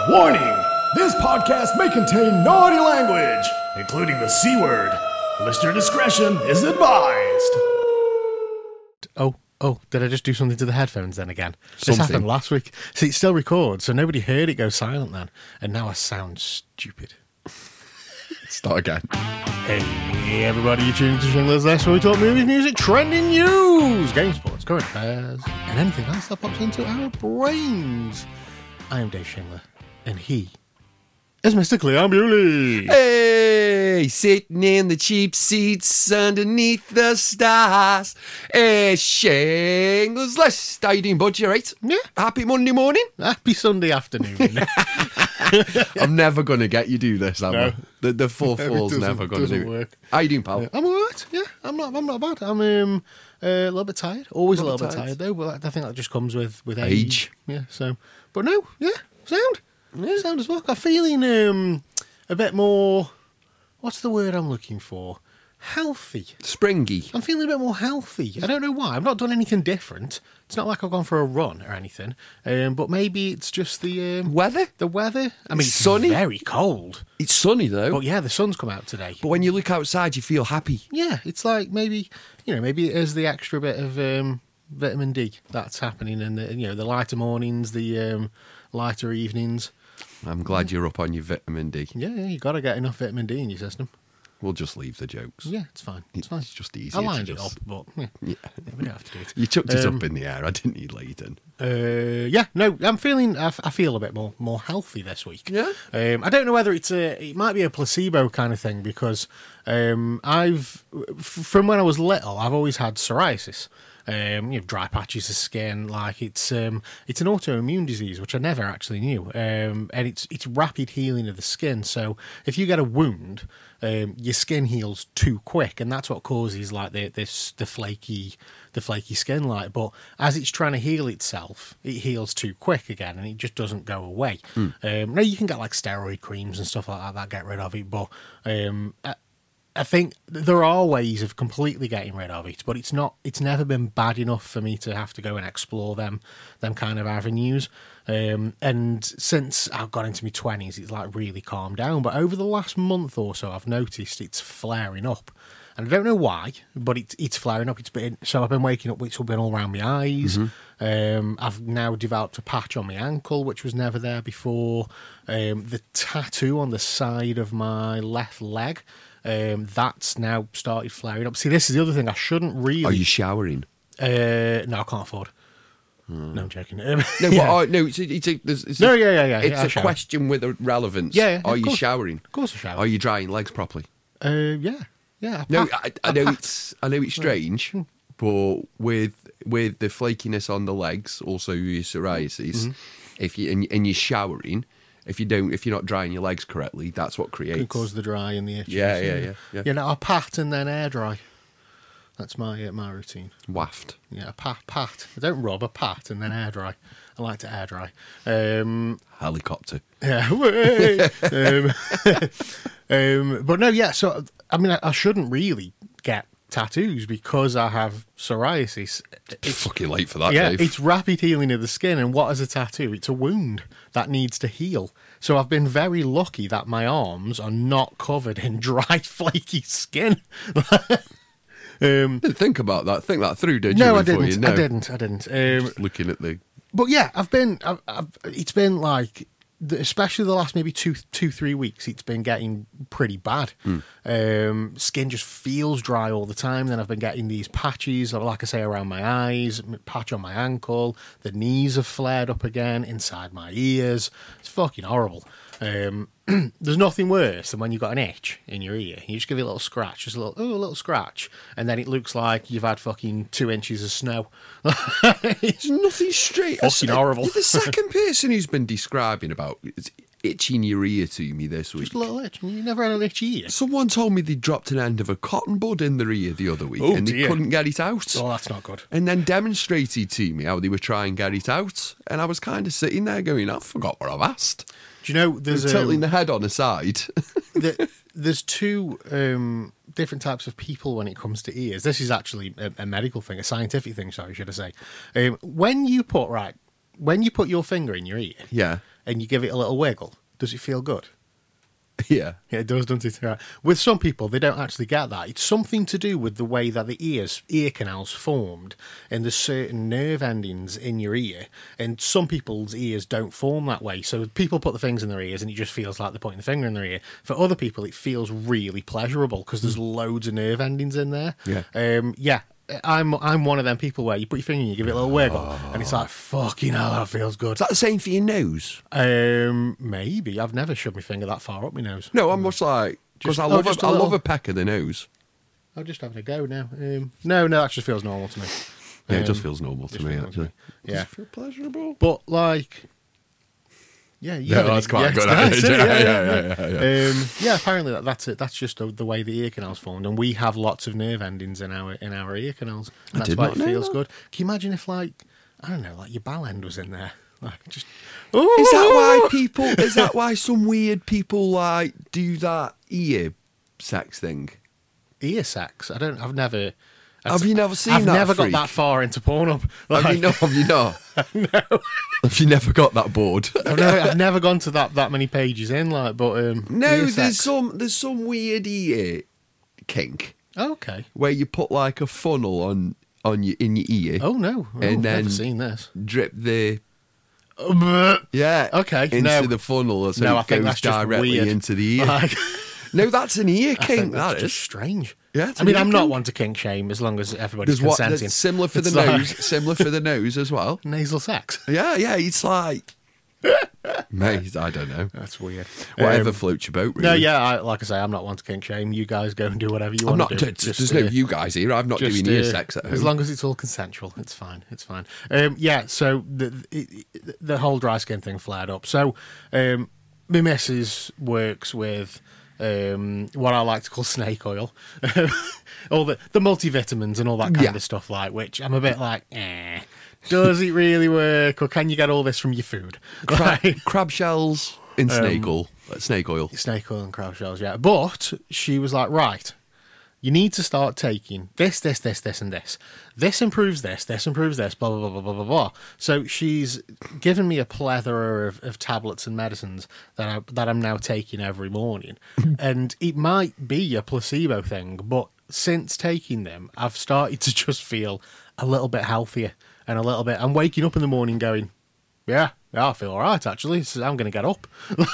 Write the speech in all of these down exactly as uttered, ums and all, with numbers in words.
Warning! This podcast may contain naughty language, including the C word. Listener discretion is advised. Oh, oh, did I just do something to the headphones then again? Something. This happened last week. See, it still records, so nobody heard it go silent then. And now I sound stupid. Start again. Hey, everybody, you're tuned to Shingler's List, where we talk movies, music, trending news, game sports, current affairs, and anything else that pops into our brains. I am Dave Shingler, and he is Mister Cleon Bewley. Hey, sitting in the cheap seats underneath the stars. Hey, Shingler's List. How you doing, bud? You all right? Yeah. Happy Monday morning? Happy Sunday afternoon. I'm never going to get you do this, am No. I? The, the four It four's doesn't- never going to doesn't do work. it. How you doing, pal? I'm all right. Yeah, I'm not. I'm not bad. I'm um, uh, a little bit tired. Always a A little, little bit bit tired, tired. though. But I think that just comes with with age. Age. Yeah. So, but no. Yeah. Sound. Yeah. Sound as well. I'm feeling um a bit more. What's the word I'm looking for? Healthy. Springy. I'm feeling a bit more healthy. I don't know why. I've not done anything different. It's not like I've gone for a run or anything. Um, but maybe it's just the um, Weather? the weather. I mean, it's Sunny? very cold. It's sunny, though. But yeah, the sun's come out today. But when you look outside, you feel happy. Yeah, it's like maybe, you know, maybe it is the extra bit of um, vitamin D that's happening, and the, you know, the lighter mornings, the um, lighter evenings. I'm glad you're up on your vitamin D. Yeah, yeah, you got to get enough vitamin D in your system. We'll just leave the jokes. Yeah, it's fine. It's fine. It's just easier I to lined it just- up, but yeah, Yeah. yeah, we don't have to do it. You chucked it Um, up in the air. I didn't need Leighton. Uh, yeah, no, I'm feeling. I, f- I feel a bit more more healthy this week. Yeah? Um, I don't know whether it's a. It might be a placebo kind of thing because um, I've f- from when I was little, I've always had psoriasis. Um, you know, dry patches of skin, like it's um, it's an autoimmune disease which I never actually knew, um, and it's it's rapid healing of the skin. So if you get a wound, um, your skin heals too quick, and that's what causes like the this the flaky the flaky skin. Like, but as it's trying to heal itself, it heals too quick again, and it just doesn't go away. Um, now you can get like steroid creams and stuff like that that get rid of it, but um, I, I think there are ways of completely getting rid of it, but it's not. It's never been bad enough for me to have to go and explore them, them kind of avenues. Um, and since I've got into my twenties, it's like really calmed down. But over the last month or so, I've noticed it's flaring up, and I don't know why, but it's it's flaring up. It's been so I've been waking up. It's been all around my eyes. Um, I've now developed a patch on my ankle, which was never there before. Um, the tattoo on the side of my left leg. Um, that's now started flaring up. See, this is the other thing. I shouldn't really. Are you showering? Uh, no, I can't afford. No, I'm joking. Um, No, yeah. but, uh, no, it's, a- it's, a, there's- it's No, a, yeah, yeah, yeah, It's yeah, I a shower. question with a relevance. Yeah, yeah, Are of you course. showering? Of course I shower. Are you drying legs properly? Uh, yeah, yeah. I No, pat- I, I know pat. it's I know it's strange, but with with the flakiness on the legs, also your psoriasis, Mm-hmm. if you and, and you're showering, if you don't, if you're not drying your legs correctly, that's what creates. Can cause the dry and the itches. Yeah, yeah, yeah, yeah. Yeah, no, I pat and then air dry. That's my uh, my routine. Waft. Yeah, I pat, pat. I don't rub, I pat and then air dry. I like to air dry. Um, Helicopter. Yeah. way. um, um, but no, yeah. So I mean, I, I shouldn't really get tattoos because I have psoriasis. It's fucking late for that, Yeah, Dave. it's rapid healing of the skin, and what is a tattoo? It's a wound that needs to heal. So I've been very lucky that my arms are not covered in dry, flaky skin. um, Didn't think about that. Think that through, did you? no, I before didn't. You know? I didn't. I didn't. Um, Just looking at the. but yeah, I've been. I've, I've, it's been like, the- especially the last maybe two, two, three weeks. It's been getting pretty bad. Um, skin just feels dry all the time. Then I've been getting these patches, like I say, around my eyes, patch on my ankle. The knees have flared up again inside my ears. It's fucking horrible. Um, there's nothing worse than when you've got an itch in your ear. You just give it a little scratch, just a little, oh, a little scratch, and then it looks like you've had fucking two inches of snow. It's nothing straight. Fucking horrible. You're the second person who's been describing about itching your ear to me this week. Just a little itch. You never had an itchy ear. Someone told me they dropped an end of a cotton bud in their ear the other week Oh, and they dear. couldn't get it out. Oh, that's not good. And then demonstrated to me how they were trying to get it out. And I was kind of sitting there going, I forgot what I've asked. Do you know there's Tilting um, the head on the side. the, there's two um, different types of people when it comes to ears. This is actually a, a medical thing, a scientific thing. Sorry, should I say? Um, when you put right, when you put your finger in your ear, yeah. and you give it a little wiggle, does it feel good? Yeah. Yeah, it does, doesn't it? Right. With some people, they don't actually get that. It's something to do with the way that the ears, ear canals formed, and there's certain nerve endings in your ear, and some people's ears don't form that way. So people put the things in their ears, and it just feels like they're putting the finger in their ear. For other people, it feels really pleasurable because there's loads of nerve endings in there. Yeah. Um, yeah. I'm I'm one of them people where you put your finger in, you give it a little wiggle, oh. and it's like, fucking hell, that feels good. Is that the same for your nose? Um, maybe. I've never shoved my finger that far up my nose. No, I'm just like, because I, oh, love just a, a I little- love a peck of the nose. I'm just having a go now. Um, no, no, that just feels normal to me. Yeah, it Um, just feels normal to just me, feels actually. Yeah. Does it feel pleasurable? But, like... Yeah, Yeah, that's quite it's good. nice, Yeah, isn't it? yeah, yeah, yeah, yeah. Um, yeah, apparently that, that's it. That's just the, the way the ear canal's formed, and we have lots of nerve endings in our in our ear canals. And I that's did why not it know feels that. good. Can you imagine if, like, I don't know, like your bell end was in there, like just. Is that why people? Is that why some weird people like do that ear sex thing? Ear sex? I don't. I've never. Have you never seen I've that? never freak? got that far into Pornhub. Have Like, you not? Have you not? no. Have you never got that bored? I've never, I've never gone to that, that many pages in, like, but um, No, ear there's sex. some there's some weird ear kink Okay. where you put like a funnel on on your in your ear, Oh no, oh, And then- never seen this. drip the Uh, yeah Okay, into no. the funnel, so No, it I think goes that's just directly weird. into the ear. Like, No, that's an ear I kink. think that's That just is. strange. Yeah, it's I an mean, ear I'm not kink. one to kink shame as long as everybody's There's what consenting. that's similar for the It's like- nose, similar for the nose as well. Nasal sex. Yeah, yeah, it's like, mate, I don't know. That's weird. Whatever Um, floats your boat, really. No, yeah, I, like I say, I'm not one to kink shame. You guys go and do whatever you I'm want not. to do. There's, Just, there's no uh, you guys here. I'm not just, doing ear uh, sex at home. As long as it's all consensual, it's fine. It's fine. Um, yeah, so the, it, it- the whole dry skin thing flared up. So um, my missus works with um, what I like to call snake oil, all the, the multivitamins and all that kind Yeah. of stuff, like which I'm a bit like, eh. Does it really work, or can you get all this from your food? crab, Like- crab shells in snake oil. Uh, snake oil. snake oil and crab shells, yeah. But she was like, right, you need to start taking this, this, this, this, and this. This improves this, this improves this, blah, blah, blah, blah, blah, blah, blah. So she's given me a plethora of, of tablets and medicines that, I, that I'm now taking every morning. And it might be a placebo thing, but since taking them, I've started to just feel a little bit healthier and a little bit... I'm waking up in the morning going, yeah, yeah, I feel all right, actually. So I'm going to get up.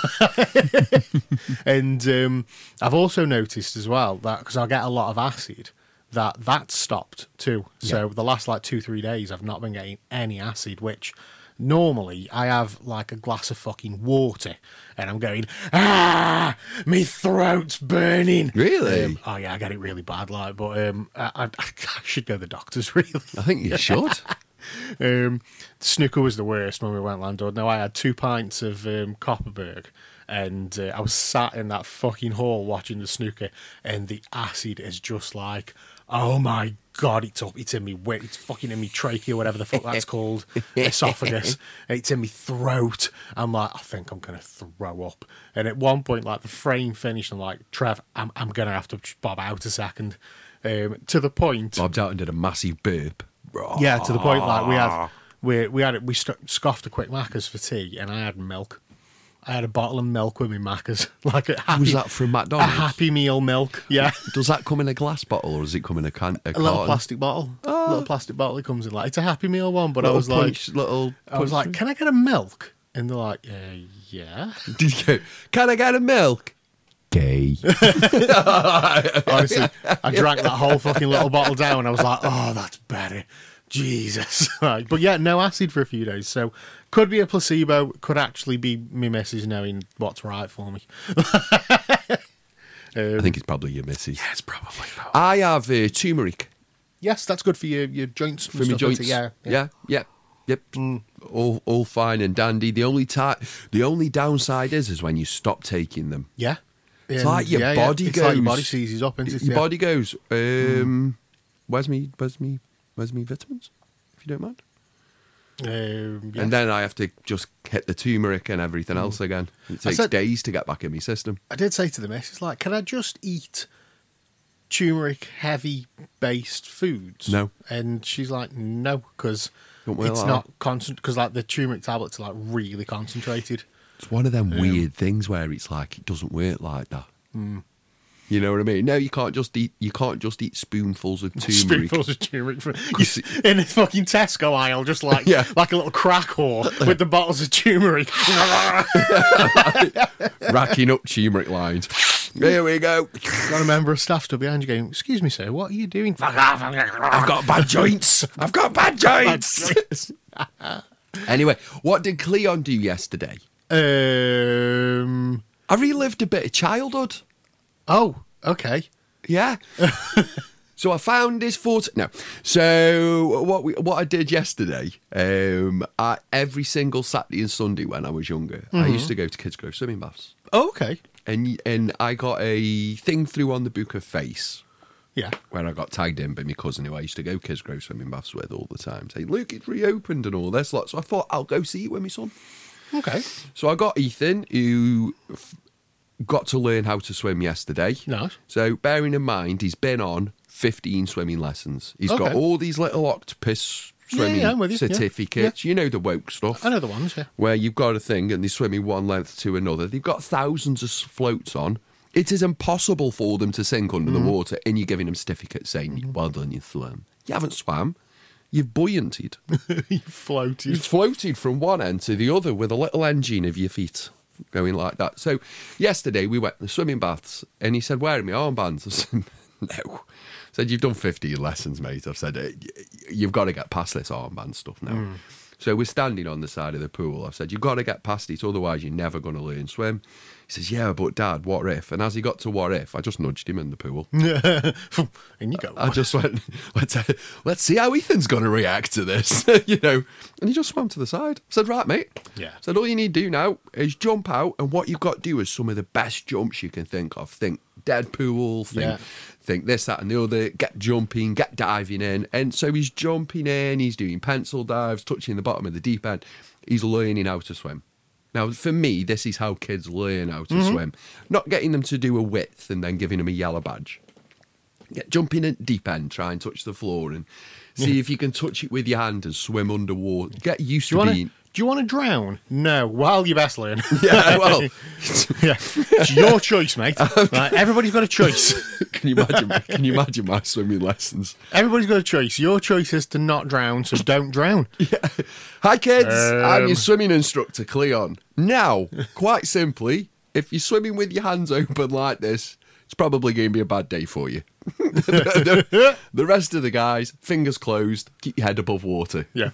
And um, I've also noticed as well that, because I get a lot of acid, that that's stopped too. So the last like two, three days, I've not been getting any acid, which normally I have like a glass of fucking water and I'm going, ah, my throat's burning. Really? Um, oh, yeah, I get it really bad, like, but um, I, I, I should go to the doctors, really. I think you should. Um, snooker was the worst when we went landlord. Now I had two pints of um, Copperberg, and uh, I was sat in that fucking hall watching the snooker, and the acid is just like, oh my god, it's up, it's in me, wait, it's fucking in me trachea, whatever the fuck that's called, esophagus, it's in me throat. I'm like, I think I'm gonna throw up. And at one point, like the frame finished, I'm like, Trev, I'm I'm gonna have to just bob out a second. Um, to the point. Bobbed out and did a massive burp. Yeah, to the point like we had we we had we st- scoffed a quick Macca's for tea, and I had milk. I had a bottle of milk with me Macca's, like a happy, Was that from a McDonald's? Happy Meal milk. Yeah, Does that come in a glass bottle or does it come in a can? A, a little carton? plastic bottle. A little plastic bottle. It comes in like it's a Happy Meal one, but I Little was like, punch, little. I was punch like, can I get a milk? And they're like, uh, yeah. Did you go? Can I get a milk? Gay. Honestly, I drank that whole fucking little bottle down. I was like, oh, that's better. Jesus. Like, but yeah, no acid for a few days. So could be a placebo, could actually be me missus knowing what's right for me. I think it's probably your missus. Yeah, it's probably. probably. I have uh, turmeric Yes, that's good for your, your joints. and for my stuff, joints. isn't it? Yeah, yeah, yeah, yep. All, all fine and dandy. The only ti the only downside is, is when you stop taking them. Yeah. It's And- like your yeah, yeah. body It's goes. like your body seizes up, isn't it? Your Yeah. body goes. Um, Where's me? Where's me? Where's me vitamins? If you don't mind. Um, yeah. And then I have to just hit the turmeric and everything else again. It I takes said- days to get back in my system. I did say to the missus, like, can I just eat turmeric heavy based foods? No. And she's like, no, because Don't worry it's like not constant. Because like the turmeric tablets are like really concentrated. It's one of them weird things where it's like it doesn't work like that. Mm. You know what I mean? No, you can't just eat. You can't just eat spoonfuls of turmeric. Spoonfuls of turmeric for, you, in the fucking Tesco aisle, just like Yeah. like a little crack whore with the bottles of turmeric. Racking up turmeric lines. Here we go. Got a member of staff stood behind you going, "Excuse me, sir, what are you doing?" I've got bad joints. I've got bad joints. Anyway, what did Cleon do yesterday? Um. I relived a bit of childhood. Oh, okay. Yeah. So I found this photo. No. So what we what I did yesterday, um, I, every single Saturday and Sunday when I was younger, I used to go to Kids Grove swimming baths, Oh, okay. and and I got a thing through on the Book of Face Yeah. where I got tagged in by my cousin who I used to go Kids Grove swimming baths with all the time, saying, "Look, it's reopened and all this lot." So I thought I'll go see it with my son. Okay. So I got Ethan, who f- got to learn how to swim yesterday. Nice. So bearing in mind, he's been on fifteen swimming lessons. He's got Okay. all these little octopus swimming yeah, I'm with you. Yeah. certificates. You know the woke stuff. I know the ones, yeah. Where you've got a thing and they're swimming one length to another. They've got thousands of floats on. It is impossible for them to sink under the water, and you're giving them certificates saying, "Well done, you swam." You haven't swam. You've buoyanted. You floated. You've floated from one end to the other with a little engine of your feet going like that. So yesterday we went to the swimming baths and he said, "Where are my armbands?" I said, "No." I said, "You've done fifteen lessons, mate." I've said, "Eh, "You've got to get past this armband stuff now." Mm. So we're standing on the side of the pool. I've said, "You've got to get past it, otherwise you're never going to learn swim." He says, "Yeah, but Dad, what if?" And as he got to what if, I just nudged him in the pool. And you go. I just went, let's, uh, let's see how Ethan's going to react to this, you know. And he just swam to the side. I said, "Right, mate." Yeah. I said, "All you need to do now is jump out, and what you've got to do is some of the best jumps you can think of. Think Deadpool, think, Yeah. think this, that, and the other. Get jumping, get diving in." And so he's jumping in, he's doing pencil dives, touching the bottom of the deep end. He's learning how to swim. Now, for me, this is how kids learn how to Mm-hmm. swim. Not getting them to do a width and then giving them a yellow badge. Get jumping at deep end, try and touch the floor and see Yeah. if you can touch it with your hand and swim underwater. Get used Do you to want being... to? Do you want to drown? No. Well, you best learn. Yeah, well, yeah. It's your choice, mate. Right, everybody's got a choice. can you imagine? Can you imagine my swimming lessons? Everybody's got a choice. Your choice is to not drown, so don't drown. Hi, kids. I'm Um. your swimming instructor, Cleon. Now, quite simply, if you're swimming with your hands open like this, it's probably going to be a bad day for you. the, the- the rest of the guys, fingers closed, keep your head above water. Yeah.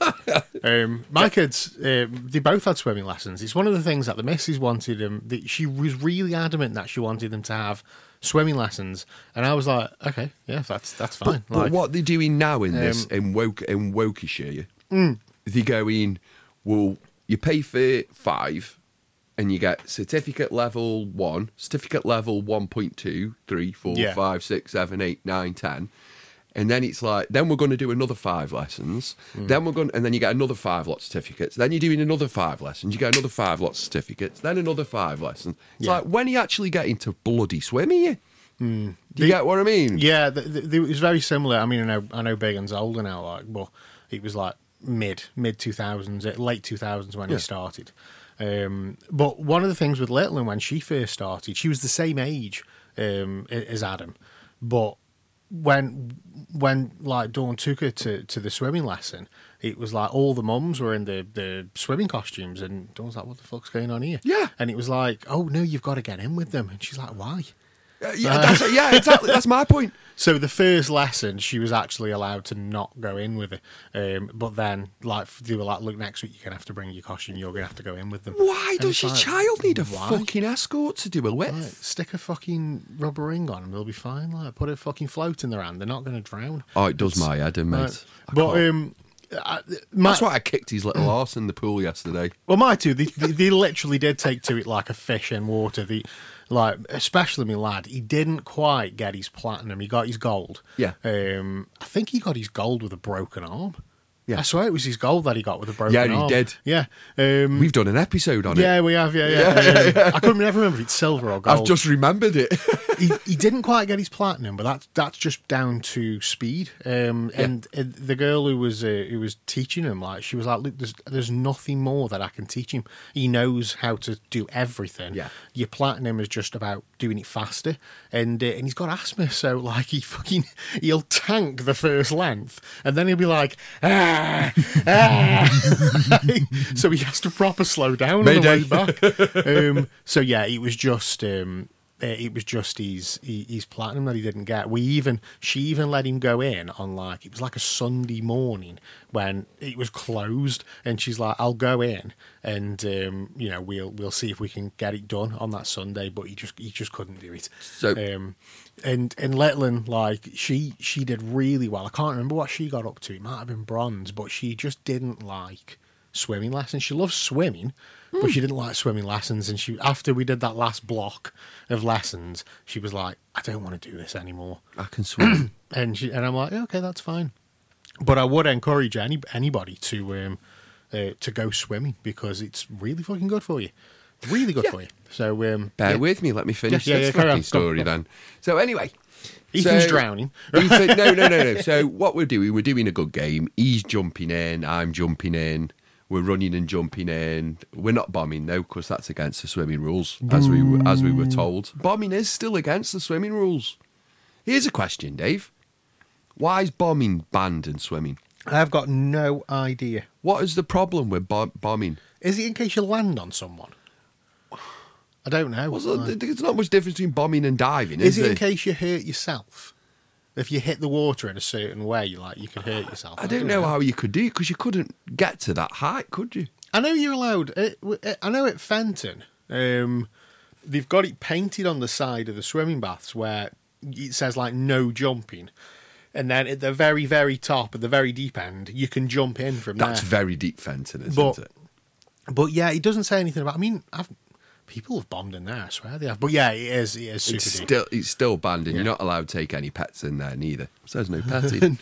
um, my kids, um, they both had swimming lessons. It's one of the things that the missus wanted them. That she was really adamant that she wanted them to have swimming lessons, and I was like, okay, yeah, that's that's fine. But Like, what they're doing now in this, Um, in, Woke, in Wokeshire, they're going, well, you pay for five and you get certificate level one, certificate level one point two, three, four, Yeah. five, six, seven, eight, nine, ten. And then it's like, then we're going to do another five lessons. Then we're going, and then you get another five lot certificates. Then you're doing another five lessons. You get another five lot certificates. Then another five lessons. It's Yeah. like, when are you actually getting to bloody swim here? Do you The- get what I mean? yeah, the, the, it was very similar. I mean, I know I know Bigan's older now, like, but it was like mid mid two thousands, late two thousands when Yeah. he started. Um, but one of the things with Littleton when she first started, she was the same age um, as Adam, but when when like Dawn took her to, to the swimming lesson, it was like all the mums were in the, the swimming costumes, and Dawn's like, "What the fuck's going on here?" Yeah. And it was like, "Oh no, you've got to get in with them," and she's like, "Why?" Uh, yeah, that's, yeah, exactly. That's my point. So the first lesson, she was actually allowed to not go in with it. Um, but then, like, they were like, "Look, next week you're going to have to bring your costume. You're going to have to go in with them." Why And does it's your like, child need a why? fucking escort to do a width? Right, stick a fucking rubber ring on them. They'll be fine. Like, put a fucking float in their hand. They're not going to drown. Oh, it does my head in, mate. Right. I But, can't- um... I, my, That's why I kicked his little arse in the pool yesterday. well, my two, they, they, they literally did take to it like a fish in water. The, like, especially my lad, he didn't quite get his platinum. He got his gold. Yeah. Um, I think he got his gold with a broken arm. Yeah. I swear it was his goal that he got with a broken Yeah, he arm. did. Yeah. Um, We've done an episode on yeah, it. we have, yeah, yeah. Yeah, Um, yeah, yeah. I couldn't never remember if it's silver or gold. I've just remembered it. he, he didn't quite get his platinum, but that's that's just down to speed. Um, and uh, the girl who was uh, who was teaching him, like, she was like, "Look, there's there's nothing more that I can teach him. He knows how to do everything. Yeah. Your platinum is just about doing it faster, and uh, and he's got asthma, so like he fucking he'll tank the first length, and then he'll be like, ah, ah. So he has to proper slow down Mayday. on the way back. Um, so yeah, it was just. Um, Uh, it was just his his platinum that he didn't get. We even she even let him go in on, like, it was like a Sunday morning when it was closed, and she's like, "I'll go in, and um, you know we'll we'll see if we can get it done on that Sunday." But he just he just couldn't do it. So- um, and and Letland, like, she she did really well. I can't remember what she got up to. It might have been bronze, but she just didn't like swimming lessons. She loves swimming. But she didn't like swimming lessons, and she after we did that last block of lessons, she was like, "I don't want to do this anymore." I can swim. And she and I'm like, yeah, "Okay, that's fine." But I would encourage any anybody to um uh, to go swimming, because it's really fucking good for you, really good Yeah. for you. So um, Bear yeah. with me. Let me finish Yeah, yeah, this yeah, carry fucking on. story Go, go. then. So anyway. Ethan's so- drowning. Ethan, no, no, no, no. So what we're doing, we're doing a good game. He's jumping in. I'm jumping in. We're running and jumping in. We're not bombing though, because that's against the swimming rules, as we were- as we were told. Bombing is still against the swimming rules. Here's a question, Dave. Why is bombing banned in swimming? I've got no idea. What is the problem with bo- bombing? Is it in case you land on someone? I don't know. Well, so there's not much difference between bombing and diving, is, Is it there? in case you hurt yourself? If you hit the water in a certain way, like, you could hurt yourself. I don't know how you could do it, because you couldn't get to that height, could you? I know you're allowed. It, it, I know at Fenton, um, they've got it painted on the side of the swimming baths where it says, like, no jumping. And then at the very, very top, at the very deep end, you can jump in from That's there. very deep Fenton, isn't But- it? But yeah, it doesn't say anything about. I mean, I've, people have bombed in there. I swear they have. But yeah, it is. It is super It's deep. still it's still banned, and Yeah. you're not allowed to take any pets in there neither. It says no petting.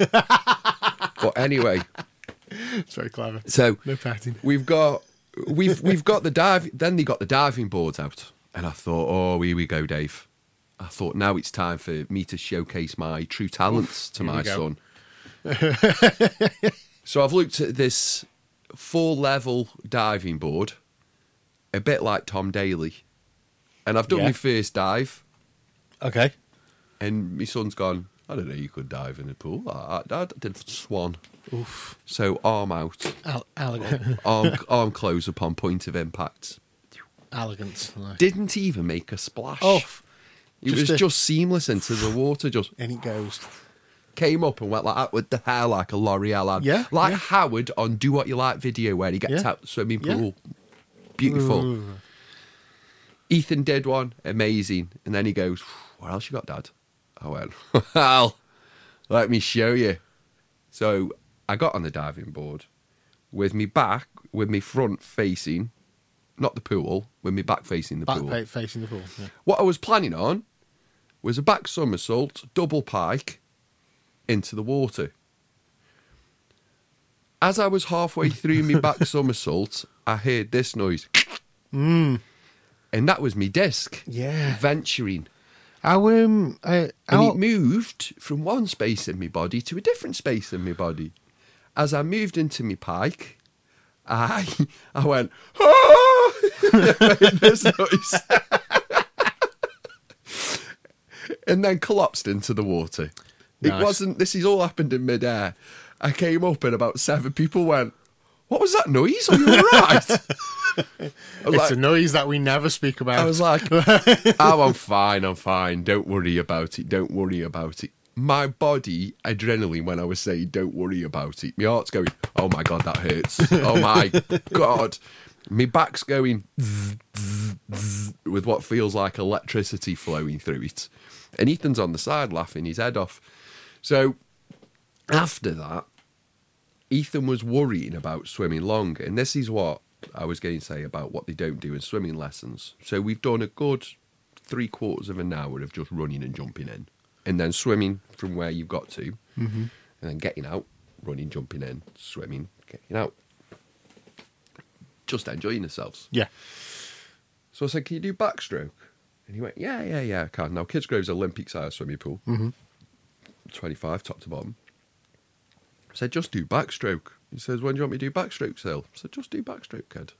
But anyway, It's very clever. so No petting. we've got we've we've got the dive. Then they got the diving boards out, and I thought, oh, here we go, Dave. I thought now it's time for me to showcase my true talents to here we my go. son. So I've looked at this full level diving board, a bit like Tom Daly, and I've done Yeah. my first dive. Okay. And my son's gone, I don't know, you could dive in a pool. I, I, I did swan. Oof. So arm out, Al- elegant. arm, arm close upon point of impact. Elegance. Like. Didn't even make a splash. Oh, it just was a- just seamless into the water. Just and it goes. came up and went like that with the hair like a L'Oreal ad. Yeah, Like yeah. Howard on Do What You Like video where he gets Yeah. out the swimming Yeah. pool. Beautiful. Ooh. Ethan did one, amazing. And then he goes, what else you got, Dad? I went, well, let me show you. So I got on the diving board with me back, with me front facing, not the pool, with me back facing the Back pool. pa- facing the pool. Yeah. What I was planning on was a back somersault, double pike, into the water. As I was halfway through my back somersault, I heard this noise. Mm. And that was me disc Yeah. venturing. How um uh, And how, it moved from one space in my body to a different space in my body. As I moved into my pike, I I went, ah! Made this noise. And then collapsed into the water. It Nice. wasn't, this has all happened in midair. I came up and about seven people went, what was that noise? Are you all right? I was it's like, a noise that we never speak about. I was like, oh, I'm fine, I'm fine. Don't worry about it. Don't worry about it. My body, adrenaline, when I was saying, don't worry about it. My heart's going, oh my God, that hurts. Oh my God. My back's going zzz, zzz, zzz, with what feels like electricity flowing through it. And Ethan's on the side laughing his head off. So after that, Ethan was worrying about swimming long. And this is what I was going to say about what they don't do in swimming lessons. So we've done a good three quarters of an hour of just running and jumping in. And then swimming from where you've got to. Mm-hmm. And then getting out. running, jumping in, swimming, getting out. Just enjoying themselves. Yeah. So I said, can you do backstroke? And he went, yeah, yeah, yeah, I can. Now, Kidsgrove's Olympic-sized swimming pool. Mm-hmm. twenty-five, top to bottom. I said, just do backstroke. He says, when do you want me to do backstroke, Sil? I said, just do backstroke, kid.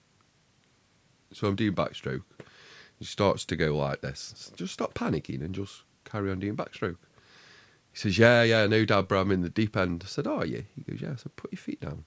So I'm doing backstroke. He starts to go like this. I said, just stop panicking and just carry on doing backstroke. He says, yeah, yeah, no, Dad, but I'm in the deep end. I said, oh, yeah. He goes, yeah. I said, put your feet down.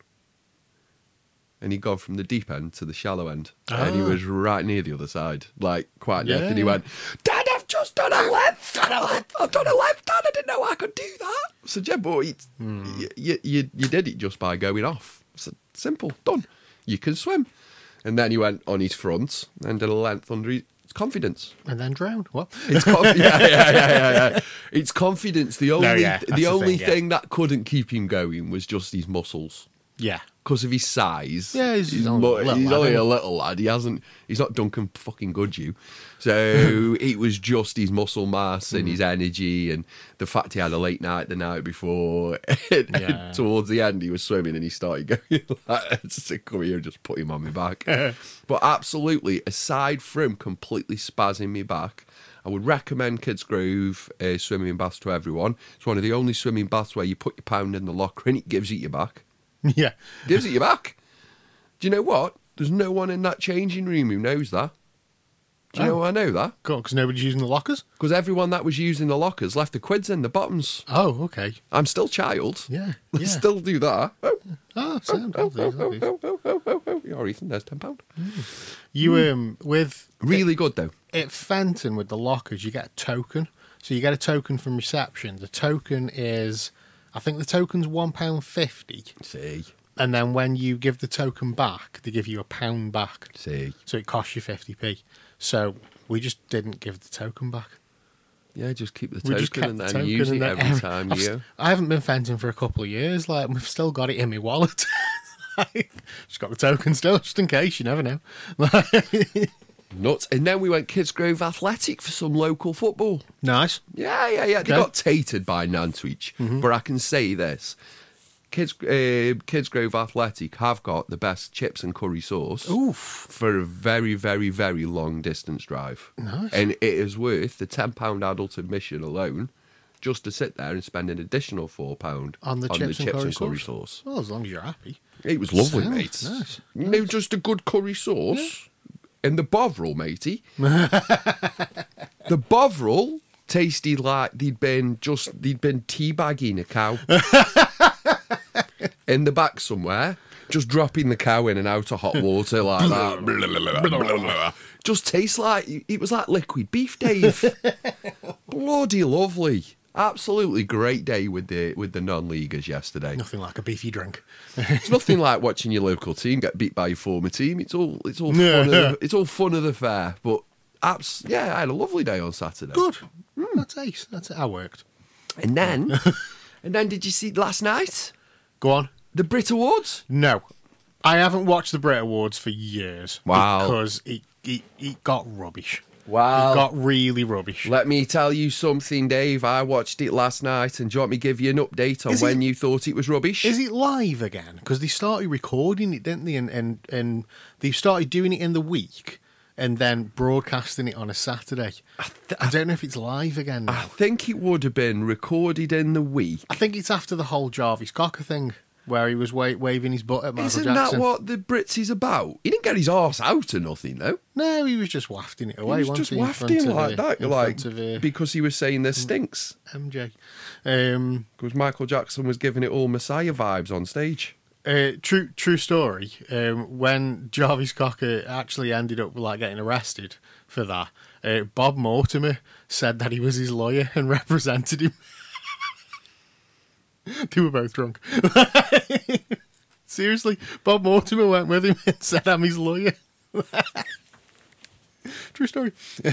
And he'd gone from the deep end to the shallow end. Ah. And he was right near the other side, like quite Yeah. left. And he went, Dad, I've just done a length. Done a length. I've done a length, Dad. I didn't know I could do that. I said, yeah, but it's, Hmm. you, you, you, you did it just by going off. I said, simple, done. You can swim. And then he went on his front and did a length under his confidence. And then drowned. What? It's conf- yeah, yeah, yeah, yeah, yeah. It's confidence. The only, yeah, that's the the only thing, yeah. thing that couldn't keep him going was just his muscles. Yeah. Because of his size. Yeah, he's- he's he's, only mu- a little he's lad, only isn't a he? little lad. He hasn't. He's not Duncan fucking Goodhue. So it was just his muscle mass and Mm. his energy and the fact he had a late night the night before. And Yeah. towards the end, he was swimming and he started going like, to come here and just put him on my back. But absolutely, aside from completely spazzing me back, I would recommend Kidsgrove uh, swimming baths to everyone. It's one of the only swimming baths where you put your pound in the locker and it gives it you back. Yeah. Gives it you back. Do you know what? There's no one in that changing room who knows that. Do you Oh. know why I know that? Cool, because nobody's using the lockers? Because everyone that was using the lockers left the quids in the bottoms. Oh, okay. I'm still child. Yeah. I Yeah. still do that. Oh, Oh, sound. oh, Lovely, oh, lovely. oh, oh, oh, oh, oh. You're Ethan, there's ten pounds. You, um, with Really good, though. at Fenton with the lockers, you get a token. So you get a token from reception. The token is, I think the token's one pound fifty. See, And then when you give the token back, they give you a pound back. see. So it costs you fifty p. So we just didn't give the token back. Yeah, just keep the We token just kept and the then token. use it and then every time I've you st- go. I haven't been Fenton for a couple of years. Like, we've still got it in my wallet. Like, just got the token still, just in case. You never know. Nuts. And then we went Kidsgrove Athletic for some local football. Nice. Yeah, yeah, yeah. They Okay. got tatered by Nantwich. But I can say this. Kids, uh, Kidsgrove Athletic have got the best chips and curry sauce Oof. for a very, very, very long distance drive. Nice. And it is worth the ten pounds adult admission alone just to sit there and spend an additional four pounds On the chips and curry sauce? sauce. Well, as long as you're happy. It was lovely, Sound mate. nice. You know, just a good curry sauce. And the Bovril, matey. The Bovril tasted like they'd been just they'd been teabagging a cow in the back somewhere, just dropping the cow in and out of hot water like that. Just tastes like it was like liquid beef, Dave. Bloody lovely. Absolutely great day with the with the non-leaguers yesterday. Nothing like a beefy drink. It's nothing like watching your local team get beat by your former team. It's all it's all Yeah. fun. Of the, it's all fun of the fair. But abs- yeah, I had a lovely day on Saturday. Good. That's ace. That's it. I worked. And then, and then, did you see last night Go on. the Brit Awards? No. I haven't watched the Brit Awards for years. Wow. Because it, it, it got rubbish. Wow. It got really rubbish. Let me tell you something, Dave. I watched it last night, and do you want me to give you an update on Is when it- you thought it was rubbish? Is it live again? Because they started recording it, didn't they? And, and and they started doing it in the week and then broadcasting it on a Saturday. I, th- don't know if it's live again now. I think it would have been recorded in the week. I think it's after the whole Jarvis Cocker thing, where he was wa- waving his butt at Michael Isn't Jackson. that what the Brits is about? He didn't get his arse out or nothing, though. No, he was just wafting it He away. was wasn't just he, in wafting front of, like uh, that, in like front of, uh, because he was saying this stinks. M J. Um, Because Michael Jackson was giving it all Messiah vibes on stage. Uh, true, true story. Um, when Jarvis Cocker actually ended up like getting arrested for that, uh, Bob Mortimer said that he was his lawyer and represented him. They were both drunk. Seriously, Bob Mortimer went with him and said, "I'm his lawyer." True story.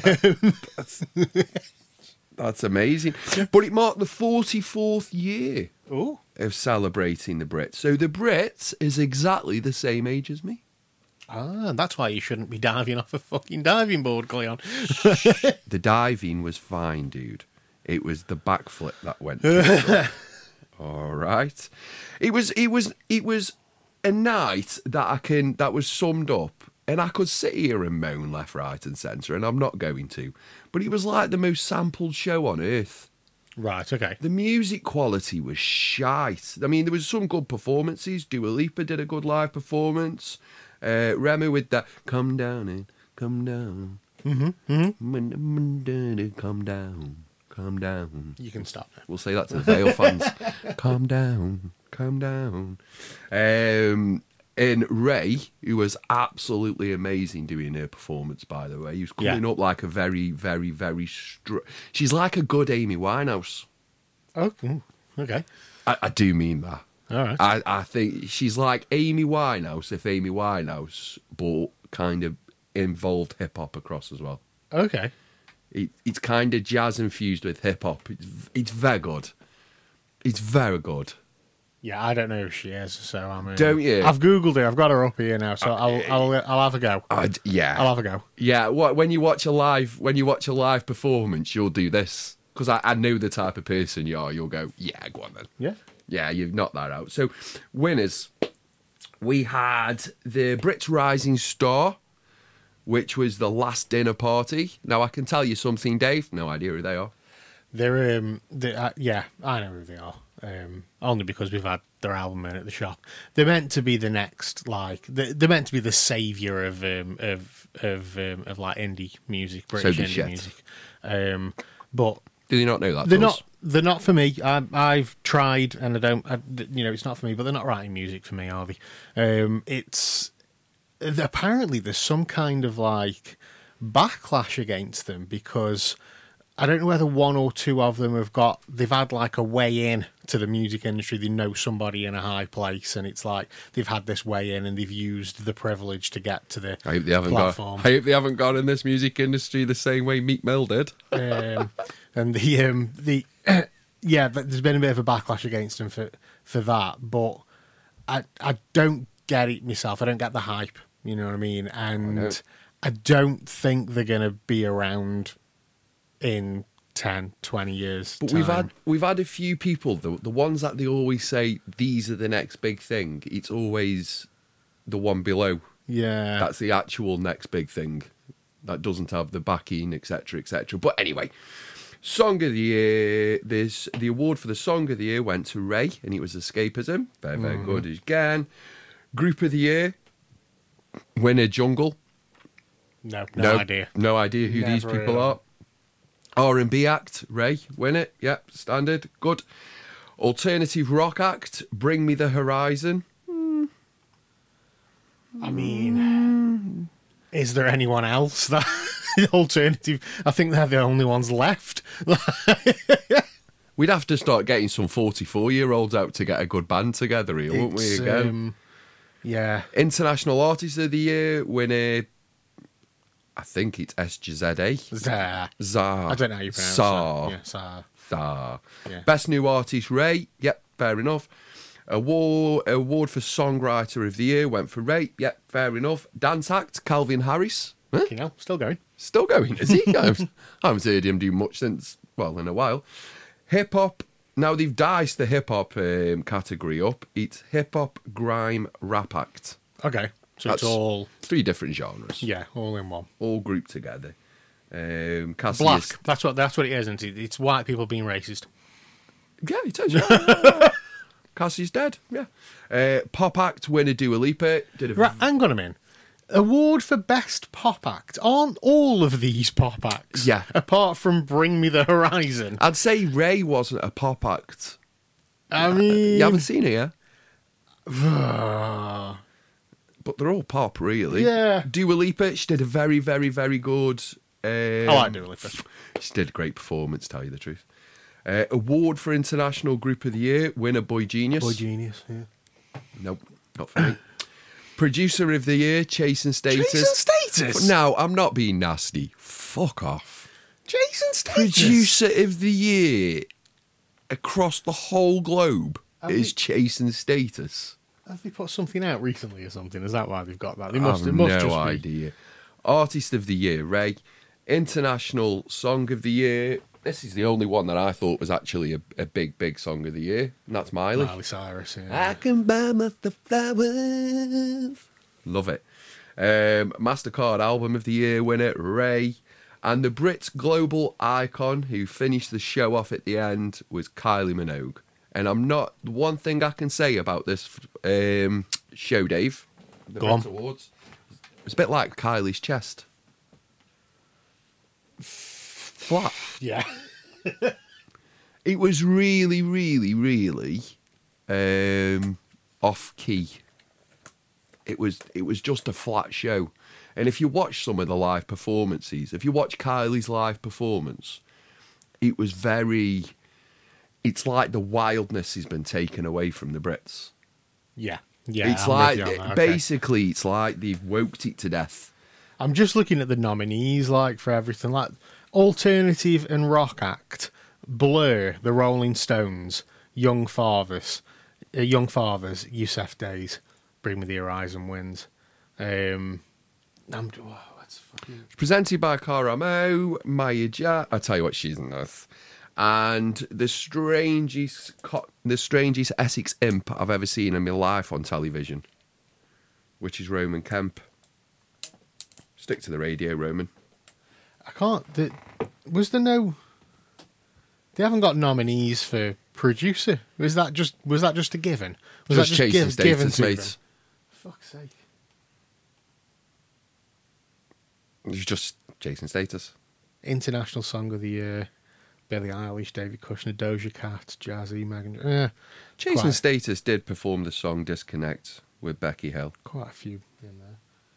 That's amazing. But it marked the forty-fourth year Oh, of celebrating the Brits. So the Brits is exactly the same age as me. ah, that's why you shouldn't be diving off a fucking diving board, Cleon. The diving was fine, dude. It was the backflip that went. All right. It was it was it was a night that I can that was summed up, and I could sit here and moan left, right, and centre, and I'm not going to. But it was like the most sampled show on earth. Right, okay. The music quality was shite. I mean, there was some good performances. Dua Lipa did a good live performance. Uh, Rema with that "Come Down and Come Down." Mm-hmm, mm-hmm. Come down, come down. You can stop now. We'll say that to the Vale fans. Calm down, calm down. Um, and Ray, who was absolutely amazing doing her performance, by the way, he was coming Yeah. up like a very, very, very... Str- She's like a good Amy Winehouse. Oh, mm, okay. I, I do mean that. All right. I, I think she's like Amy Winehouse, if Amy Winehouse, but kind of involved hip-hop across as well. Okay. It, it's kind of jazz infused with hip hop. It's, it's very good. It's very good. Yeah, I don't know who she is, so I'm. Uh, Don't you? I've googled her. I've got her up here now, so I'll I'll I'll have a go. I'd, yeah, I'll have a go. yeah. What when you watch a live when you watch a live performance, you'll do this because I, I know the type of person you are. You'll go, yeah, go on then. Yeah. Yeah, you've knocked that out. So, winners, we had the Brits Rising Star, which was the last dinner party. Now I can tell you something, Dave. No idea who they are. They're um, they, uh, yeah, I know who they are. Um, only because we've had their album in at the shop. They're meant to be the next, like they're, they're meant to be the savior of um, of of um, of like indie music, British So indie shit. music. Um, but Did you not know that? they're Phils? not. They're not for me. I, I've tried, and I don't. I, you know, it's not for me. But they're not writing music for me, are they? Um, it's apparently there's some kind of like backlash against them because I don't know whether one or two of them have got. They've had like a way in to the music industry. They know somebody in a high place, and it's like they've had this way in, and they've used the privilege to get to the I hope they haven't platform. got. I hope they haven't got in this music industry the same way Meek Mill did. um, and the um, the yeah, th- there's been a bit of a backlash against him for for that, but I I don't get it myself. I don't get the hype. You know what I mean? And know. I don't think they're going to be around in ten, twenty years. But time. we've had we've had a few people, the the ones that they always say these are the next big thing. It's always the one below. yeah, That's the actual next big thing that doesn't have the backing, et cetera, et cetera. But anyway, song of the year. This the award for the song of the year went to Ray, and it was Escapism. Very very Mm. good again. Group of the year, winner Jungle. no, no, idea. No idea who these Never people heard are. of R and B act, Ray, win it. Yep, standard, good. Alternative rock act, Bring Me the Horizon. I mean, is there anyone else that alternative? I think they're the only ones left. We'd have to start getting some forty-four-year-olds out to get a good band together here, wouldn't we, It's, again? um, yeah. International Artist of the Year, winner, I think it's S G Z A. Zah. Zah. I don't know how you pronounce Zah. that. Yeah, Zah. Zah. Yeah. Best New Artist, Ray. Yep, fair enough. Award, award for Songwriter of the Year went for Ray. Yep, fair enough. Dance Act, Calvin Harris. Huh? You know, still going. Still going, is he? I haven't I haven't heard him do much since, well, in a while. Hip Hop. Now, they've diced the hip hop um, category up. It's Hip Hop, Grime, Rap Act. Okay. So That's it's all, Three different genres. yeah, all in one. All grouped together. Um, Cassius. Black. That's what that's what it is, isn't it? It's white people being racist. Yeah, it is. Yeah. Cassie's dead. Yeah. Uh, pop act winner Dua Lipa did a Right, hang on a minute. Award for best pop act. Aren't all of these pop acts? Yeah. Apart from Bring Me the Horizon. I'd say Ray wasn't a pop act. I mean, You haven't seen it, yeah? uh, But they're all pop, really. Yeah. Dua Lipa, she did a very, very, very good. Um, I like Dua Lipa. She did a great performance, tell you the truth. Uh, award for International Group of the Year, winner Boy Genius. Boy genius. Yeah. Nope, not for me. Producer of the Year, Chase and Status. Jason Status. No, I'm not being nasty. Fuck off. Jason Status. Producer of the Year across the whole globe Have is we- Chase and Status. Have they put something out recently or something? Is that why they've got that? They I must. have It must no just be. idea. Artist of the Year, Ray. International Song of the Year, This is the only one that I thought was actually a, a big, big song of the year, and that's Miley. Miley Cyrus, yeah. I can buy my the flowers. Love it. Um, MasterCard Album of the Year winner, Ray. And the Brits global icon who finished the show off at the end was Kylie Minogue. And I'm not... One thing I can say about this um, show, Dave, the Go Brits on. Awards, it's a bit like Kylie's chest. Flat. Yeah. It was really, really, really um, off-key. It was it was just a flat show. And if you watch some of the live performances, if you watch Kylie's live performance, it was very... It's like the wildness has been taken away from the Brits. Yeah. Yeah. it's I'm like, with you on that, okay. basically, it's like they've woked it to death. I'm just looking at the nominees, like, for everything. Like, alternative and rock act, Blur, The Rolling Stones, Young Fathers, uh, Young Fathers, Yusuf Days, Bring Me the Horizon wins. Um, I'm, oh, that's fucking... It's presented by Cara Mo, Maya Jat. I tell you what, she's nice. And the strangest, co- the strangest Essex imp I've ever seen in my life on television, which is Roman Kemp. Stick to the radio, Roman. I can't... The, was there no... They haven't got nominees for producer. Was that just was that just a given? Was Just that chasing just give, given status, to mate. them? Fuck's sake. It's just chasing status. International Song of the Year, Billie Eilish, David Kushner, Doja Cat, Jazzy, Megan... Uh, Chasing quite, Status did perform the song Disconnect with Becky Hill. quite a few in there.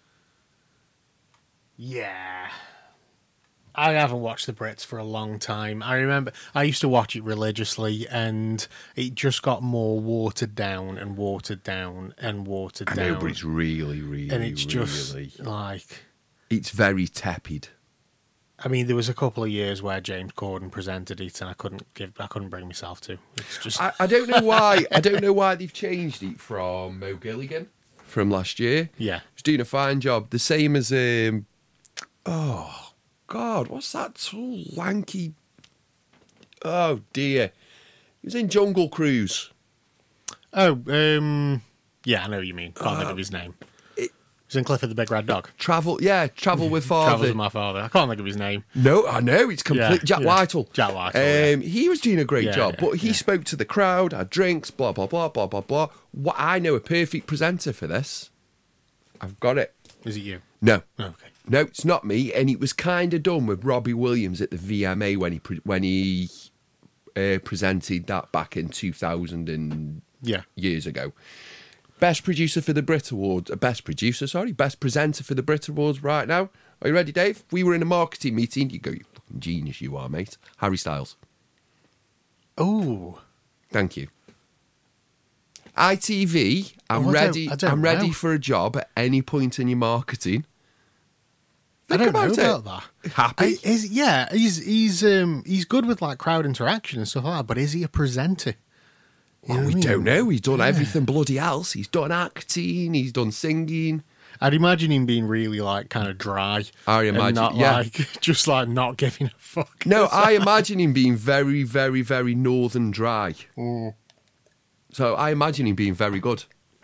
Yeah. I haven't watched the Brits for a long time. I remember I used to watch it religiously, and it just got more watered down and watered down and watered I down. know, but it's really, really, and it's just really... like... It's very tepid. I mean, there was a couple of years where James Corden presented it, and I couldn't give, I couldn't bring myself to. It's just I, I don't know why. I don't know why they've changed it from Mo Gilligan from last year. yeah, He's doing a fine job. The same as um, oh God, what's that tall lanky? Oh dear, he was in Jungle Cruise. Oh, um, yeah, I know what you mean. Can't Uh, think of his name. it- He's in Clifford the Big Red Dog. Travel, yeah, travel with Travels father. with my father. I can't think of his name. No, I know it's complete. Yeah, Jack yeah. Whitehall. Jack Whitehall, yeah. Um, he was doing a great Yeah, job, yeah, but he yeah. spoke to the crowd, had drinks, blah blah blah blah blah blah. What I know a perfect presenter for this. I've got it. Is it you? No, Oh, okay. no, it's not me. And it was kind of done with Robbie Williams at the V M A when he pre- when he uh, presented that back in two thousand and Yeah. years ago. Best producer for the Brit Awards. Uh, best producer, sorry. Best presenter for the Brit Awards right now. Are you ready, Dave? We were in a marketing meeting. You go, you fucking genius you are, mate. Harry Styles. Oh, Thank you. I T V, I'm Oh, I don't- ready. I don't I'm ready know. for a job at any point in your marketing. I Think don't know about it. about that. Happy? I, is yeah, he's he's um he's good with like crowd interaction and stuff like that. But is he a presenter? You Well, know we what I don't mean? know. He's done Yeah. everything bloody else. He's done acting. He's done singing. I'd imagine him being really like kind of dry. I and imagine- not yeah. like just like not giving a fuck. No, I imagine him being very, very, very northern dry. Mm. So I imagine him being very good.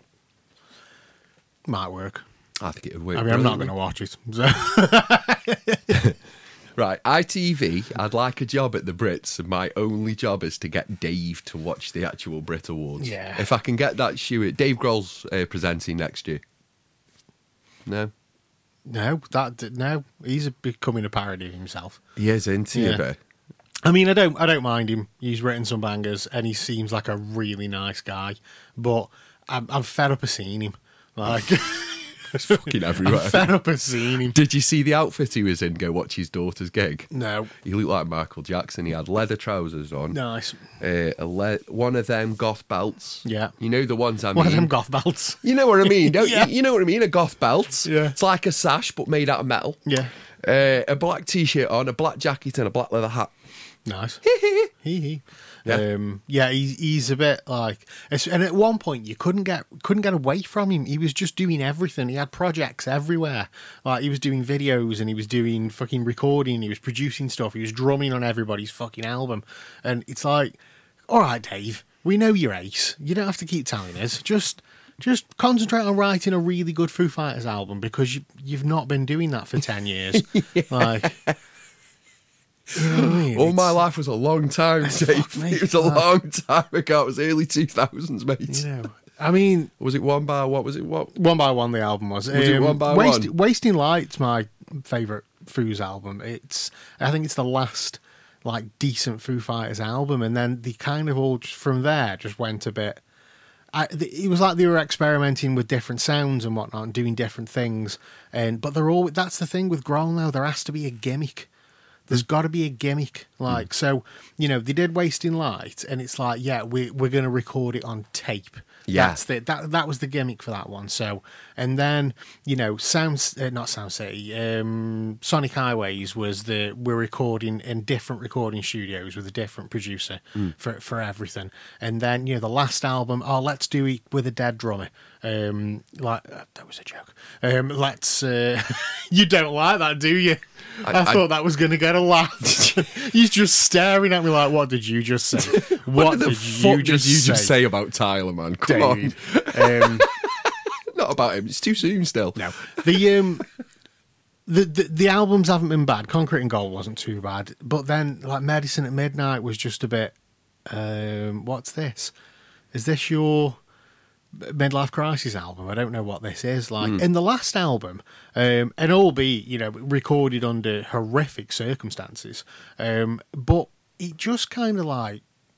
Might work. I think it would work. I mean, I'm not brilliantly. going to watch it. So. Right, I T V, I'd like a job at the Brits, and my only job is to get Dave to watch the actual Brit Awards. Yeah. If I can get that shoe, Dave Grohl's uh, presenting next year. No? No, that no, he's becoming a parody of himself. He is, isn't he, Yeah. a bit? I mean, I don't, I don't mind him. He's written some bangers, and he seems like a really nice guy. But I'm, I'm fed up of seeing him. Like, Fucking everywhere. I'm fed up of seeing him. Did you see the outfit he was in go watch his daughter's gig? No, He looked like Michael Jackson. He had leather trousers on. nice. Uh, a le- one of them goth belts. Yeah. You know the ones I mean. One of them goth belts. You know what I mean, don't Yeah. you? You know what I mean? A goth belt. Yeah. It's like a sash, but made out of metal. Yeah. Uh, a black t-shirt on, a black jacket, and a black leather hat. Nice. Hee Hee hee. Yeah. Um, yeah, he's, he's a bit like, and at one point you couldn't get couldn't get away from him. He was just doing everything. He had projects everywhere. Like he was doing videos and he was doing fucking recording. He was producing stuff. He was drumming on everybody's fucking album. And it's like, all right, Dave, we know you're ace. You don't have to keep telling us. Just just concentrate on writing a really good Foo Fighters album because you you've not been doing that for ten years. yeah. Like. You know what I mean? All It's- my life was a long time, Dave. me, It was a like- long time ago. It was early two thousands, mate. You know, I mean, Was it one bar? What was it? What? one by one the album was. Was it One by Waste, One? Wasting Light's my favourite Foo's album. It's I think it's the last like decent Foo Fighters album, and then the kind of all just from there just went a bit. I, it was like they were experimenting with different sounds and whatnot, and doing different things. And but they're all that's the thing with Grohl now. There has to be a gimmick. There's got to be a gimmick, like mm. so. You know, they did Wasting Light, and it's like, yeah, we we're going to record it on tape. Yeah, that's the, that that was the gimmick for that one. So, and then you know, Sound uh, not Sound City, um, Sonic Highways was the we're recording in different recording studios with a different producer mm. for for everything. And then you know, the last album, oh, let's do it with a dead drummer. Um, like uh, that was a joke. Um, let's. Uh, you don't like that, do you? I, I, I thought that was going to get a laugh. He's just staring at me like, "What did you just say? What, what the did fuck you just did you say? just say about Tyler, man? Come David. on." Um, Not about him. It's too soon still. No. The um, the, the the albums haven't been bad. Concrete and Gold wasn't too bad, but then like Medicine at Midnight was just a bit. Um, what's this? Is this your Midlife Crisis album? I don't know what this is. Like mm. in the last album, um, and albeit you know recorded under horrific circumstances, um, but it just kind of like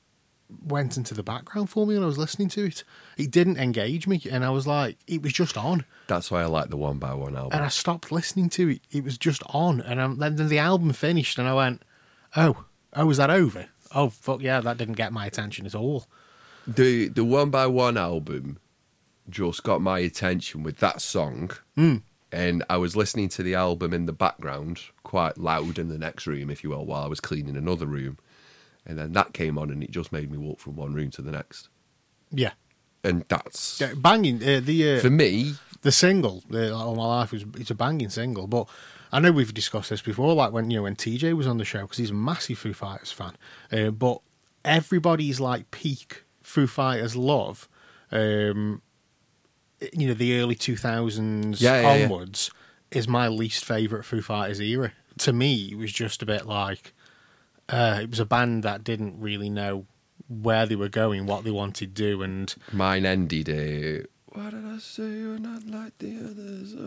went into the background for me when I was listening to it. It didn't engage me, and I was like, it was just on. That's why I like the One by One album. And I stopped listening to it. It was just on, and I'm, then the album finished, and I went, "Oh, oh, was that over? Oh, fuck yeah, that didn't get my attention at all." The the One by One album just got my attention with that song, mm. and I was listening to the album in the background, quite loud in the next room, if you will, while I was cleaning another room. And then that came on, and it just made me walk from one room to the next. Yeah, and that's yeah, banging. Uh, the uh, for me, the single uh, "All My Life" was it's a banging single. But I know we've discussed this before, like when you know when T J was on the show because he's a massive Foo Fighters fan. Uh, but everybody's like peak Foo Fighters love. Um, you know, the early two thousands yeah, yeah, onwards yeah. is my least favourite Foo Fighters era. To me, it was just a bit like. Uh, it was a band that didn't really know where they were going, what they wanted to do, and mine ended. Uh, what did I say? You're not like the others.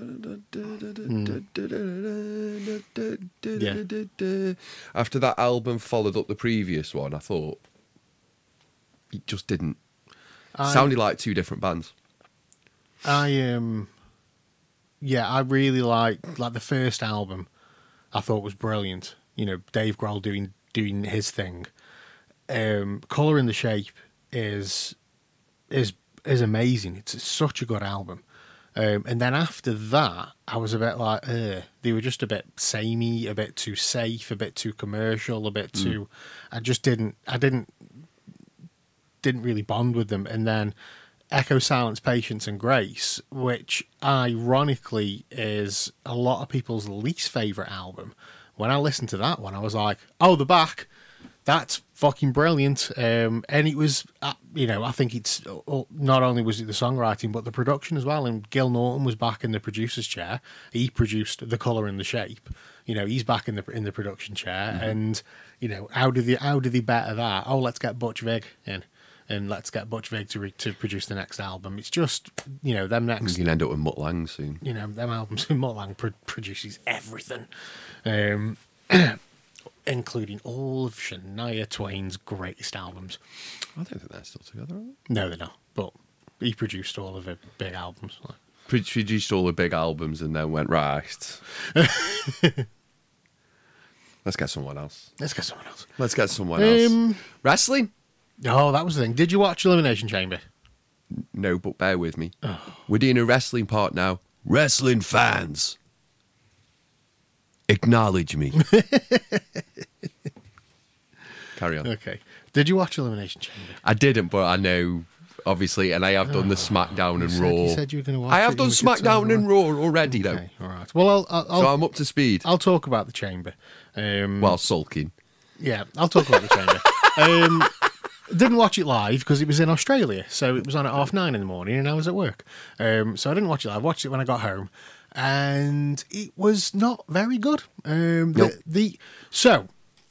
Mm. Yeah. After that album followed up the previous one, I thought it just didn't. I, sounded like two different bands. I um, yeah, I really like like the first album. I thought was brilliant. You know, Dave Grohl doing. doing his thing. Um, Colour in the Shape is is is amazing. It's such a good album. Um, and then after that, I was a bit like, Ugh. They were just a bit samey, a bit too safe, a bit too commercial, a bit too. Mm. I just didn't. I didn't didn't really bond with them. And then Echo, Silence, Patience, and Grace, which ironically is a lot of people's least favourite album. When I listened to that one, I was like, "Oh, the back, that's fucking brilliant." Um, and it was, uh, you know, I think it's uh, not only was it the songwriting, but the production as well. And Gil Norton was back in the producer's chair. He produced The Colour and the Shape. You know, he's back in the in the production chair. Mm-hmm. And you know, how did they how did they better that? Oh, let's get Butch Vig in. And let's get Butch Vig to re- to produce the next album. It's just, you know, them next... You can end up with Mutt Lang soon. You know, them albums... Mutt Lang pro- produces everything. Um, including all of Shania Twain's greatest albums. I don't think they're still together, are they? No, they're not. But he produced all of the big albums. Produced all the big albums and then went, right... Let's get someone else. Let's get someone else. Let's get someone else. Um, Wrestling? Oh, that was the thing. Did you watch Elimination Chamber? No, but bear with me. Oh. We're doing a wrestling part now. Wrestling fans, acknowledge me. carry on. Okay. Did you watch Elimination Chamber? I didn't, but I know, obviously, and I have done the SmackDown and said- Raw. you said you were gonna watch I it have and done we could talk SmackDown and about Raw already, though. Okay, all right. Well, I'll I'll, I'll, So I'm up to speed I'll talk about the Chamber. Um, while sulking. yeah, I'll talk about the Chamber. Um, didn't watch it live because it was in Australia, so it was on at half nine in the morning, and I was at work. Um, so I didn't watch it live. I watched it when I got home, and it was not very good. Um, Nope. the, the so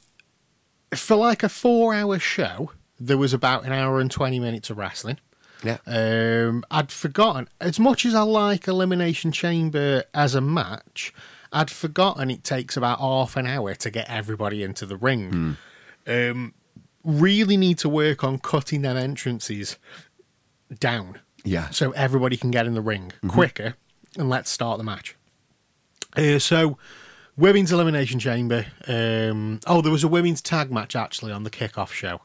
for like a four-hour show, there was about an hour and twenty minutes of wrestling. Yeah. Um, I'd forgotten, as much as I like Elimination Chamber as a match, I'd forgotten it takes about half an hour to get everybody into the ring. Um, really need to work on cutting them entrances down. Yeah. So everybody can get in the ring quicker, and let's start the match. Uh, so, Women's Elimination Chamber. Um, oh, there was a women's tag match actually on the kickoff show,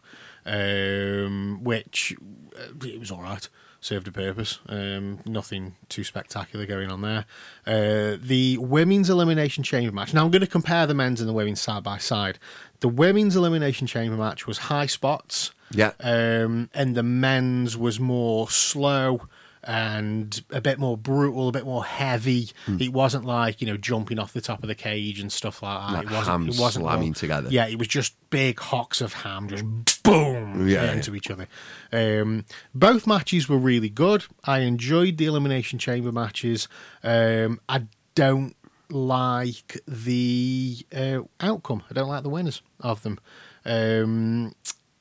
um, which uh, it was all right. Served a purpose. Um, nothing too spectacular going on there. Uh, the Women's Elimination Chamber match. Now I'm going to compare the men's and the women's side by side. The Women's Elimination Chamber match was high spots. Yeah. Um, and the men's was more slow and a bit more brutal, a bit more heavy. It wasn't like, you know, jumping off the top of the cage and stuff like that. Like it wasn't, ham it wasn't slamming all- together. Yeah, it was just big hocks of ham, just boom Yeah, into each other. Um, both matches were really good. I enjoyed the Elimination Chamber matches. Um, I don't like the uh, outcome. I don't like the winners of them. Um,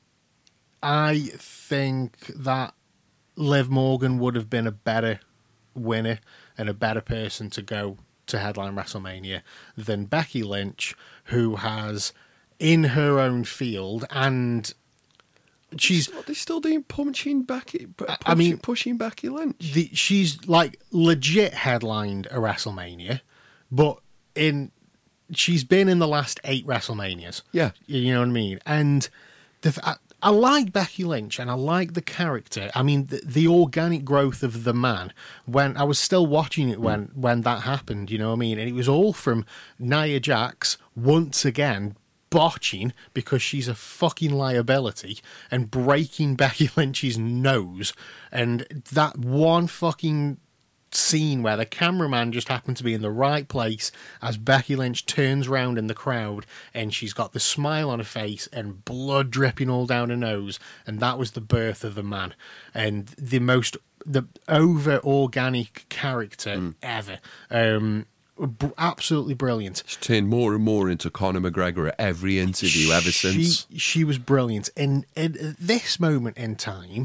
I think that Liv Morgan would have been a better winner and a better person to go to headline WrestleMania than Becky Lynch, who has in her own field, and she's What, they still doing punching Becky? pu- I Pushing, mean- pushing Becky Lynch. the she's like legit headlined a WrestleMania, but in she's been in the last eight WrestleManias. Yeah. You know what I mean? And the, I, I like Becky Lynch and I like the character. I mean, the, the organic growth of the man. When I was still watching it when, when that happened, you know what I mean? And it was all from Nia Jax once again botching because she's a fucking liability and breaking Becky Lynch's nose. And that one fucking scene where the cameraman just happened to be in the right place as Becky Lynch turns round in the crowd and she's got the smile on her face and blood dripping all down her nose, and that was the birth of the man and the most the over organic character ever. Um br- absolutely brilliant. She's turned more and more into Conor McGregor at every interview ever she, since. she was brilliant. And at this moment in time,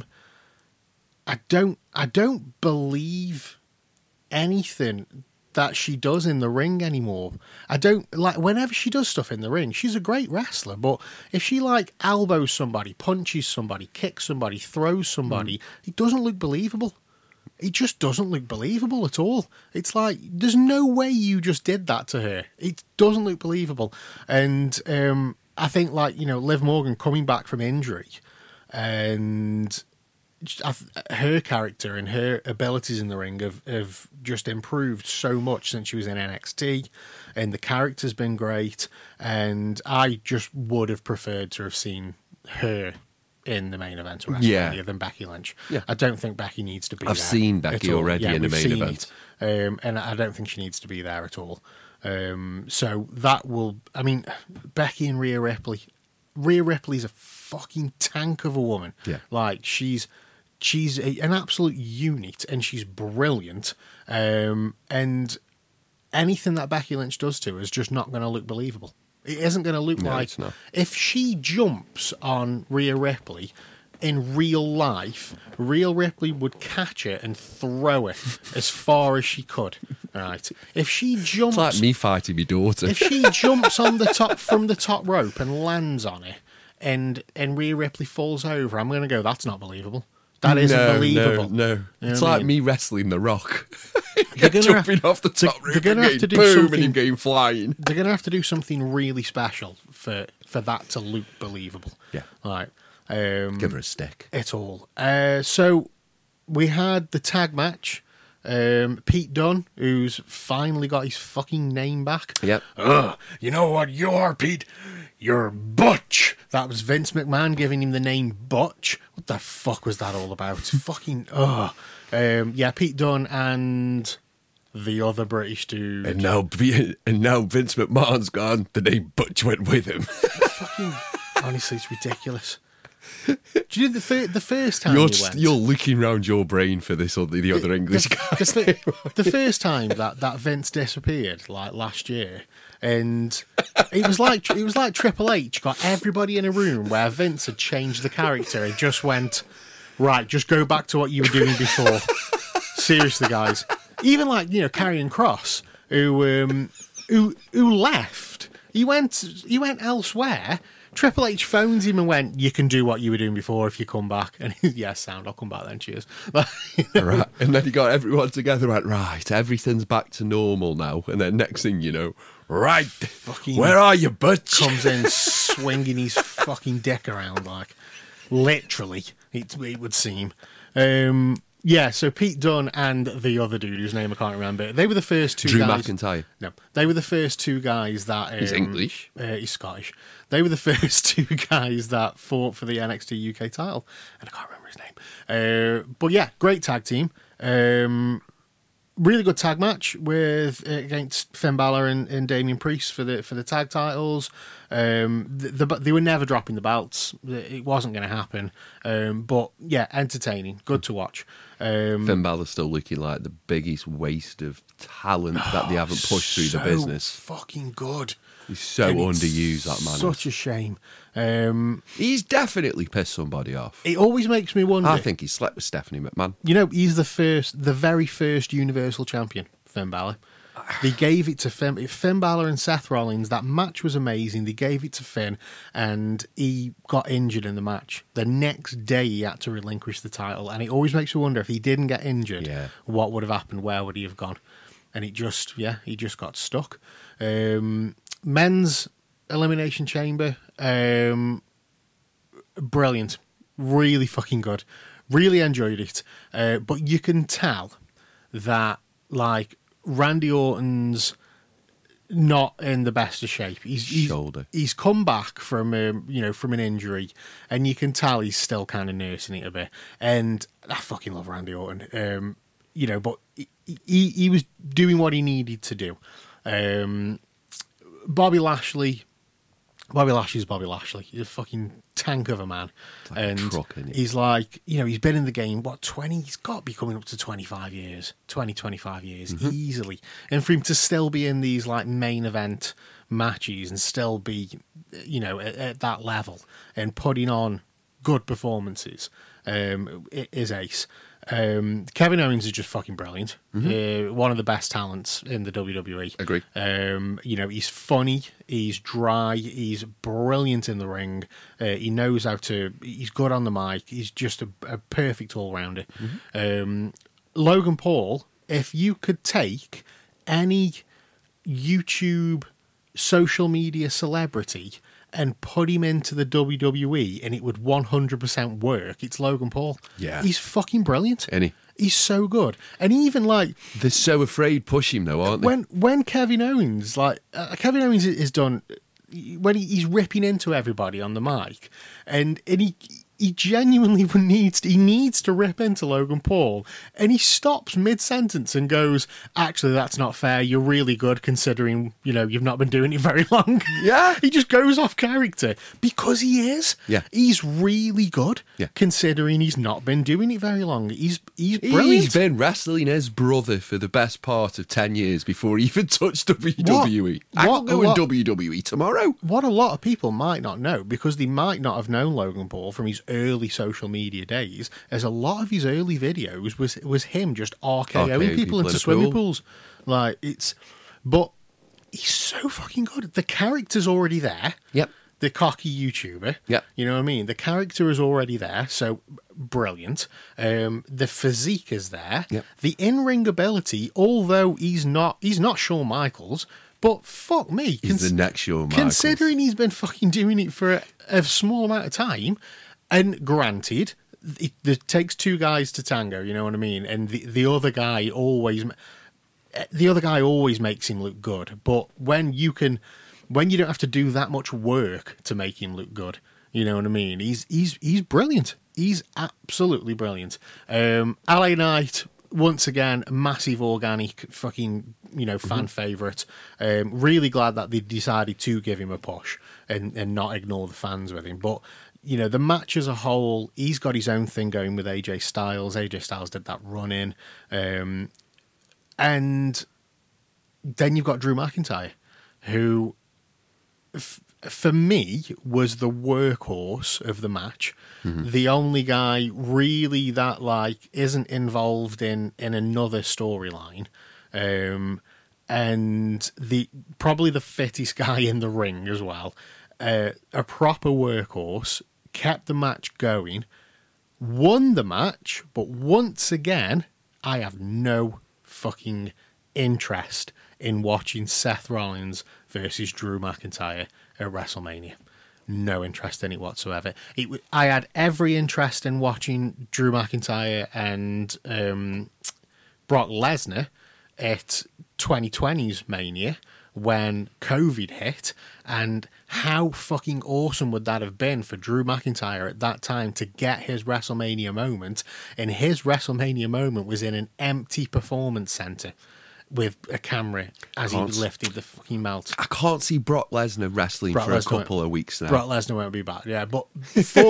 I don't I don't believe anything that she does in the ring anymore. I don't like whenever she does stuff in the ring, she's a great wrestler, but if she like elbows somebody, punches somebody, kicks somebody, throws somebody, it doesn't look believable. It just doesn't look believable at all. It's like there's no way you just did that to her. It doesn't look believable. And um I think like, you know, Liv Morgan coming back from injury and I th- her character and her abilities in the ring have, have just improved so much since she was in N X T, and the character's been great, and I just would have preferred to have seen her in the main event of WrestleMania Yeah. than Becky Lynch. Yeah. I don't think Becky needs to be I've there seen Becky at all. already Yeah, in the we've main seen event. it. Um, and I don't think she needs to be there at all. Um, so that will, I mean, Becky and Rhea Ripley. Rhea Ripley's a fucking tank of a woman. Yeah. Like, she's she's a, an absolute unit, and she's brilliant. Um, and anything that Becky Lynch does to her is just not going to look believable. It isn't going to look No, like it's not. if she jumps on Rhea Ripley in real life, Rhea Ripley would catch her and throw her as far as she could. Right? If she jumps, It's like me fighting my daughter. if she jumps on the top from the top rope and lands on it, and and Rhea Ripley falls over, I'm going to go, that's not believable. That isn't no, believable. No, no. You know It's what I like mean? me wrestling The Rock. They're gonna Jumping have- off the they're- top they're rope gonna and have to going do boom and something- him going flying. They're going to have to do something really special for for that to look believable. Yeah. Right. Um, Give her a stick. At all. Uh, so we had the tag match. Um, Pete Dunne, who's finally got his fucking name back. Yep. Ugh, you know what you are, Pete? "You're Butch." That was Vince McMahon giving him the name Butch. What the fuck was that all about? Fucking, ugh. Um, yeah, Pete Dunne and the other British dude. And now, and now Vince McMahon's gone. The name Butch went with him. Fucking, honestly, it's ridiculous. Do you know the, fir- the first time You're, you went? you're looking round your brain for this other, the other English the, guy. The, the first time that, that Vince disappeared, like last year, and it was like it was like Triple H got everybody in a room where Vince had changed the character and just went, right, just go back to what you were doing before. Seriously, guys. Even like, you know, Karrion Kross, who um, who who left. He went he went elsewhere. Triple H phones him and went, "You can do what you were doing before if you come back." And he's, "Yeah, sound, I'll come back then, cheers." Right. And then he got everyone together and went, right, everything's back to normal now. And then next thing you know, right, fucking where are you, Butch? Comes in swinging his fucking dick around, like, literally, it, it would seem. Um, yeah, so Pete Dunne and the other dude, whose name I can't remember, they were the first two Drew guys... McIntyre. No, they were the first two guys that... Um, He's English. Uh, he's Scottish. They were the first two guys that fought for the N X T U K title. And I can't remember his name. Uh, but yeah, great tag team. Um, really good tag match with uh, against Finn Balor and, and Damian Priest for the for the tag titles. Um, the, the, they were never dropping the belts. It wasn't going to happen. Um, but yeah, entertaining. Good to watch. Um, Finn Balor's still looking like the biggest waste of talent that they haven't pushed through so the business. Fucking good. He's so And it's underused, that man. Such a shame. Um, He's definitely pissed somebody off. it always makes me wonder. I think he slept with Stephanie McMahon. You know, he's the first, the very first Universal Champion, Finn Balor. They gave it to Finn, Finn Balor and Seth Rollins. That match was amazing. They gave it to Finn, and he got injured in the match. The next day, he had to relinquish the title, and it always makes me wonder if he didn't get injured, Yeah. what would have happened? Where would he have gone? And it just, yeah, he just got stuck. Um, men's Elimination Chamber, um, brilliant, really fucking good. Really enjoyed it, uh, but you can tell that like Randy Orton's not in the best of shape. He's he's, Shoulder. he's come back from um, you know from an injury, and you can tell he's still kind of nursing it a bit. And I fucking love Randy Orton, um, you know, but he, he he was doing what he needed to do. Um, Bobby Lashley. Bobby Lashley's Bobby Lashley. He's a fucking tank of a man. Like and a truck, isn't he? he's like, you know, he's been in the game, what, twenty? He's got to be coming up to twenty-five years. twenty, twenty-five years, Mm-hmm. easily. And for him to still be in these, like, main event matches and still be, you know, at, at that level and putting on good performances um, it is ace. Um, Kevin Owens is just fucking brilliant. Uh, one of the best talents in the W W E. Agree. Um, you know, he's funny, he's dry, he's brilliant in the ring. Uh, he knows how to. He's good on the mic. He's just a, a perfect all rounder. Um, Logan Paul. If you could take any YouTube social media celebrity and put him into the W W E and it would one hundred percent work, it's Logan Paul. Yeah. He's fucking brilliant. Any. He's so good. And even like They're so afraid push him though, aren't they? when when Kevin Owens, like uh, Kevin Owens is done when he, he's ripping into everybody on the mic, and and he he genuinely needs to, he needs to rip into Logan Paul, and he stops mid sentence and goes, "Actually, that's not fair. You're really good considering you know you've not been doing it very long." Yeah. He just goes off character because he is. Yeah. He's really good. Yeah. Considering he's not been doing it very long. He's he's brilliant. He's been wrestling his brother for the best part of ten years before he even touched W W E. I What can go a in lot- W W E tomorrow. What a lot of people might not know, because they might not have known Logan Paul from his early social media days, as a lot of his early videos was was him just RKOing RKOing people, people in into a swimming pool. pools. Like, it's... But he's so fucking good. The character's already there. Yep. The cocky YouTuber. Yep. You know what I mean? The character is already there, so brilliant. Um, the physique is there. Yep. The in-ring ability, although he's not he's not Shawn Michaels, but fuck me. He's the next Shawn Michaels. Considering he's been fucking doing it for a, a small amount of time, and granted, it, it takes two guys to tango, you know what I mean? And the, the other guy always... The other guy always makes him look good, but when you can... when you don't have to do that much work to make him look good. You know what I mean? He's he's he's brilliant. He's absolutely brilliant. Um, L A Knight, once again, massive organic fucking, you know, fan mm-hmm. favourite. Um, really glad that they decided to give him a push and, and not ignore the fans with him. But, you know, the match as a whole, he's got his own thing going with A J Styles. A J Styles did that run in. Um, and then you've got Drew McIntyre, who... F- for me, was the workhorse of the match. Mm-hmm. The only guy really that like isn't involved in, in another storyline, um, and the probably the fittest guy in the ring as well. Uh, a proper workhorse, kept the match going, won the match, but once again, I have no fucking interest in watching Seth Rollins versus Drew McIntyre at WrestleMania. No interest in it whatsoever. It w- I had every interest in watching Drew McIntyre and um, Brock Lesnar at twenty twenty's Mania when COVID hit, and how fucking awesome would that have been for Drew McIntyre at that time to get his WrestleMania moment, and his WrestleMania moment was in an empty performance center with a camera as he lifted the fucking melt. I can't see Brock Lesnar wrestling Brock for Lesnar a couple of weeks now. Brock Lesnar won't be back, yeah. But four,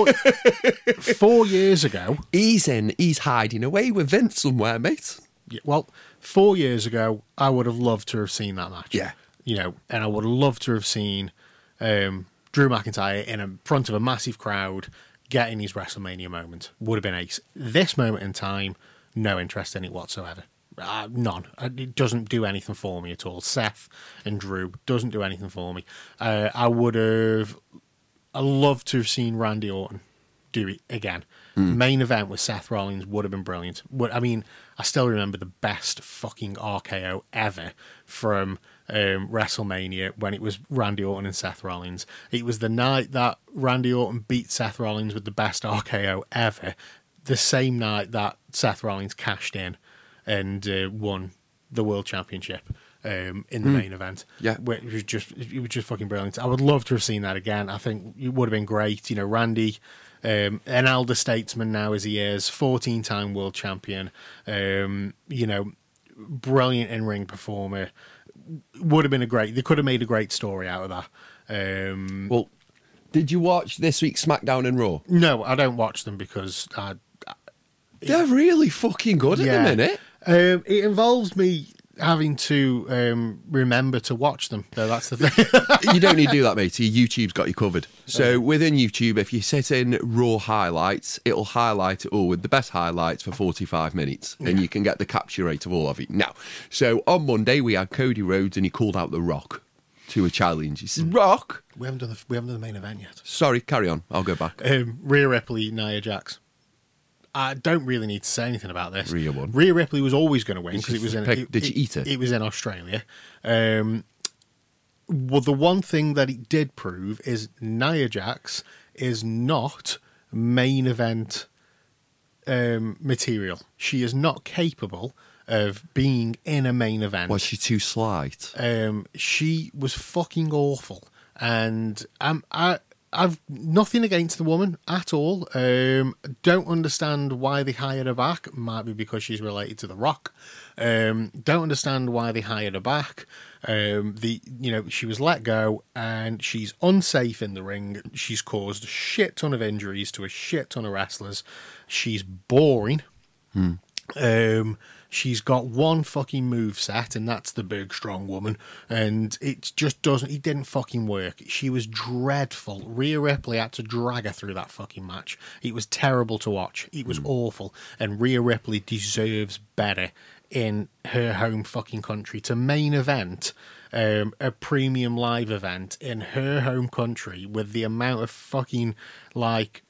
four years ago... He's in, he's hiding away with Vince somewhere, mate. Yeah, well, four years ago, I would have loved to have seen that match. Yeah. You know, and I would have loved to have seen um, Drew McIntyre in a, front of a massive crowd getting his WrestleMania moment. Would have been ace. This moment in time, no interest in it whatsoever. Uh, none. It doesn't do anything for me at all. Seth and Drew doesn't do anything for me. Uh, I would have... I love to have seen Randy Orton do it again. Mm. Main event with Seth Rollins would have been brilliant. Would, I mean, I still remember the best fucking R K O ever from um, WrestleMania when it was Randy Orton and Seth Rollins. It was the night that Randy Orton beat Seth Rollins with the best R K O ever. The same night that Seth Rollins cashed in and uh, won the World Championship um, in the mm. main event. Yeah, it was just it was just fucking brilliant. I would love to have seen that again. I think it would have been great. You know, Randy, um, an elder statesman now as he is, fourteen-time world champion. Um, you know, brilliant in-ring performer. Would have been a great. They could have made a great story out of that. Um, well, did you watch this week's SmackDown and Raw? No, I don't watch them because I, I, they're it, really fucking good yeah. at the minute. Um, it involves me having to um, remember to watch them. So that's the thing. You don't need to do that, matey. YouTube's got you covered. So okay. Within YouTube, if you sit in Raw highlights, it'll highlight it all with the best highlights for forty-five minutes, yeah. and you can get the capture rate of all of it. Now, so on Monday we had Cody Rhodes, and he called out The Rock to a challenge. He said, "Rock, we haven't done the we haven't done the main event yet." Sorry, carry on. I'll go back. Um, Rhea Ripley, Nia Jax. I don't really need to say anything about this. Rhea won. Rhea Ripley was always going to win because it was in. Pick, it, did she eat it? It was in Australia. Um, well, the one thing that it did prove is Nia Jax is not main event um, material. She is not capable of being in a main event. Was she too slight? Um, she was fucking awful, and um, I. I've nothing against the woman at all. Um, don't understand why they hired her back. Might be because she's related to The Rock. Um, don't understand why they hired her back. Um, the you know she was let go and she's unsafe in the ring. She's caused a shit ton of injuries to a shit ton of wrestlers. She's boring. Hmm. Um, she's got one fucking move set, and that's the big strong woman, and it just doesn't. It didn't fucking work. She was dreadful. Rhea Ripley had to drag her through that fucking match. It was terrible to watch. It was mm. awful, and Rhea Ripley deserves better in her home fucking country to main event um, a premium live event in her home country with the amount of fucking like.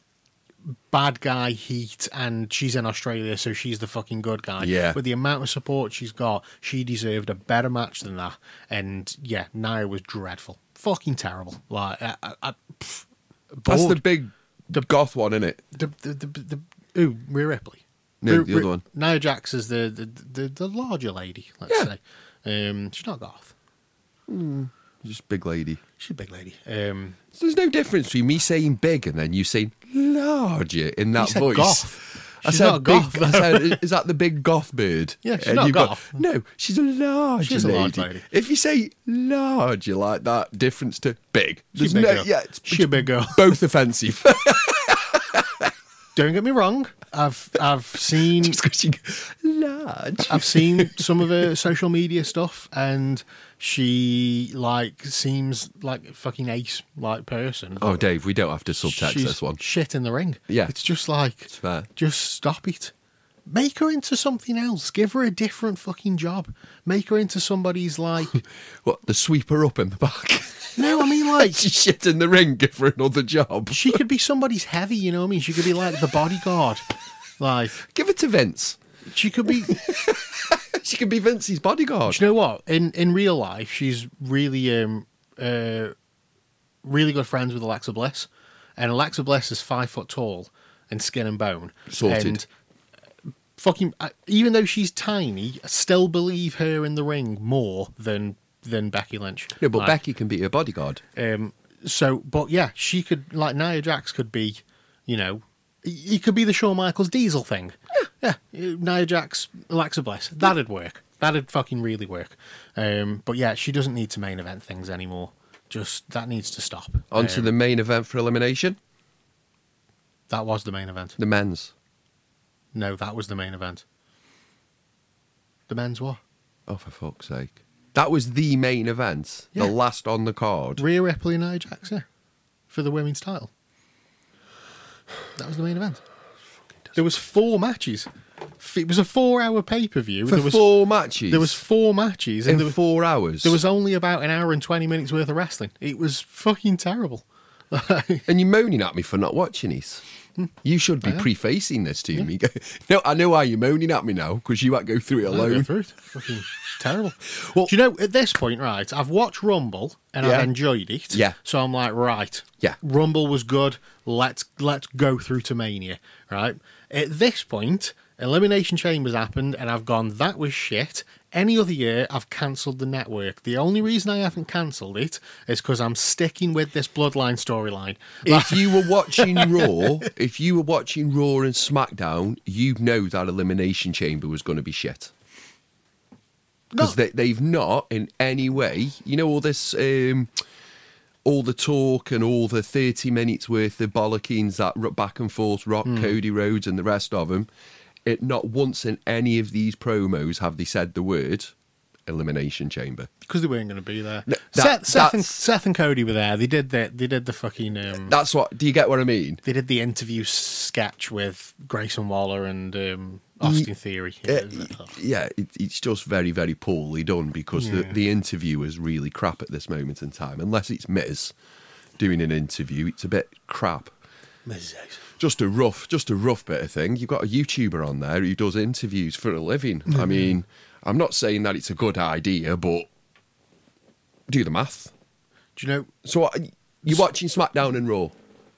Bad guy heat, and she's in Australia, so she's the fucking good guy. Yeah. With the amount of support she's got, she deserved a better match than that. And yeah, Nia was dreadful, fucking terrible. Like, I, I, I, pff, that's the big the goth one, isn't it? The the the, the, the ooh, Rhea Ripley. No, Rhea, the other one. Nia Jax is the the, the the larger lady. Let's yeah. say. Um, she's not goth. Mm. Just big lady. She's a big lady. Um, So there's no difference between me saying big and then you saying larger in that You said voice. goth. I She's said not a big. goth, I though. said, is that the big goth bird? Yeah, she's And not a you've got- goth. no, she's a large She's a lady. large lady. If you say larger like that, difference to big. She's There's a big no, girl. yeah, it's, She's a big girl. both offensive. Don't get me wrong. I've I've seen Just 'cause she large. I've seen some of her social media stuff, and she like seems like a fucking ace like person. Oh, Dave, we don't have to subtext She's this one. shit in the ring. Yeah. It's just like, It's fair. just stop it. Make her into something else. Give her a different fucking job. Make her into somebody's like, What, the sweeper up in the back? no, I mean like, She's shit in the ring, give her another job. she could be somebody's heavy, you know what I mean? She could be like the bodyguard. Like, Give it to Vince. she could be, She can be Vince's bodyguard. do you know what? In in real life, she's really um uh really good friends with Alexa Bliss, and Alexa Bliss is five foot tall and skin and bone. Sorted. And fucking, uh, even though she's tiny, I still believe her in the ring more than than Becky Lynch. No, but Like, Becky can be a bodyguard. Um. So, but yeah, she could, like, Nia Jax could be, you know. It could be the Shawn Michaels Diesel thing. Yeah. yeah. Nia Jax, Alexa Bliss. That'd work. That'd fucking really work. Um, but yeah, she doesn't need to main event things anymore. Just, that needs to stop. On to Um, the main event for elimination, That was the main event. the men's. No, that was the main event. The men's what? Oh, for fuck's sake. That was the main event, Yeah. the last on the card. Rhea Ripley and Nia Jax, yeah. For the women's title. That was the main event. There was four matches. It was a four-hour pay-per-view. For there was, four matches? There was four matches. in And there was, four hours? there was only about an hour and twenty minutes worth of wrestling. It was fucking terrible. And you're moaning at me for not watching it. You should be I am. prefacing this to me. No, I know why you're moaning at me now, because you had to go through it I go alone. through it. Fucking terrible. Well- Do you know, at this point, right, I've watched Rumble and Yeah. I've enjoyed it. Yeah. So I'm like, right. Yeah. Rumble was good. Let's let's go through to Mania, right? At this point, Elimination Chambers happened and I've gone, that was shit. Any other year, I've cancelled the network. The only reason I haven't cancelled it is because I'm sticking with this Bloodline storyline. If you were watching Raw, if you were watching Raw and SmackDown, you'd know that Elimination Chamber was going to be shit. Because No. they, they've not in any way, you know, all this, um, all the talk and all the thirty minutes worth of bollockings that r- back and forth, Rock, Hmm. Cody Rhodes and the rest of them, it not once in any of these promos have they said the word Elimination Chamber. Because they weren't going to be there. No, Seth, that- Seth, and, that's- Seth and Cody were there. They did the, they did the fucking... Um, That's what, do you get what I mean? They did the interview sketch with Grayson Waller and um, Austin Theory. Uh, yeah, it, it's just very, very poorly done because the, Yeah. the interview is really crap at this moment in time. Unless it's Miz doing an interview, it's a bit crap. Just a rough, just a rough bit of thing. You've got a YouTuber on there who does interviews for a living. I mean, I'm not saying that it's a good idea, but do the math. Do you know? So what, you're watching SmackDown and Raw.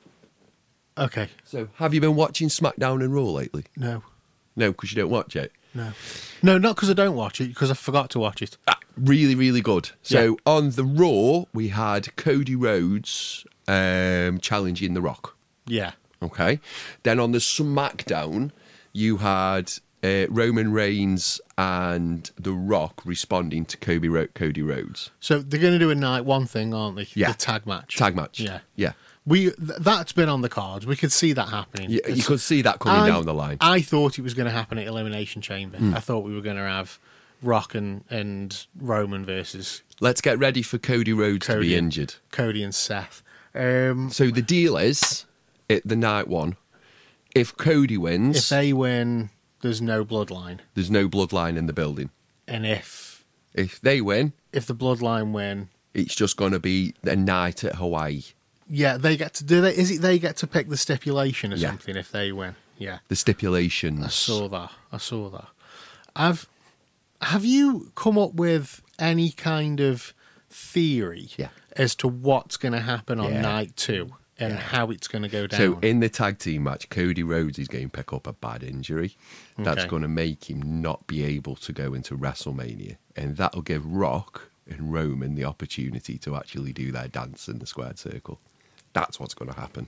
Okay. So have you been watching SmackDown and Raw lately? No. No, because you don't watch it. No. No, not because I don't watch it, because I forgot to watch it. Ah, really, really good. So on the Raw, we had Cody Rhodes um, challenging The Rock. Yeah. Okay. Then on the SmackDown, you had uh, Roman Reigns and The Rock responding to Kobe Ro- Cody Rhodes. So they're going to do a night one thing, aren't they? Yeah. The tag match. Tag match. Yeah. Yeah. We th- that's been on the cards. We could see that happening. You, you It's- could see that coming I- down the line. I thought it was going to happen at Elimination Chamber. Hmm. I thought we were going to have Rock and, and Roman versus Let's get ready for Cody Rhodes to Cody. be injured. Cody and Seth. Um, So the deal is, at the night one, if Cody wins, if they win, there's no bloodline. there's no bloodline in the building. And if If they win, if the bloodline win, it's just going to be a night at Hawaii. yeah, they get to do that. Is it they get to pick the stipulation or Yeah. something if they win? Yeah, The stipulations. I saw that. I saw that. I've have you come up with any kind of theory Yeah. as to what's going to happen on Yeah. night two and how it's going to go down? So in the tag team match, Cody Rhodes is going to pick up a bad injury. That's Okay. going to make him not be able to go into WrestleMania. And that'll give Rock and Roman the opportunity to actually do their dance in the squared circle. That's what's going to happen.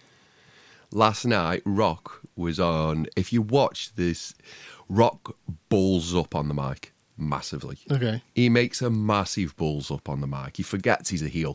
Last night, Rock was on. If you watch this, Rock balls up on the mic massively. Okay. He makes a massive balls up on the mic. He forgets he's a heel.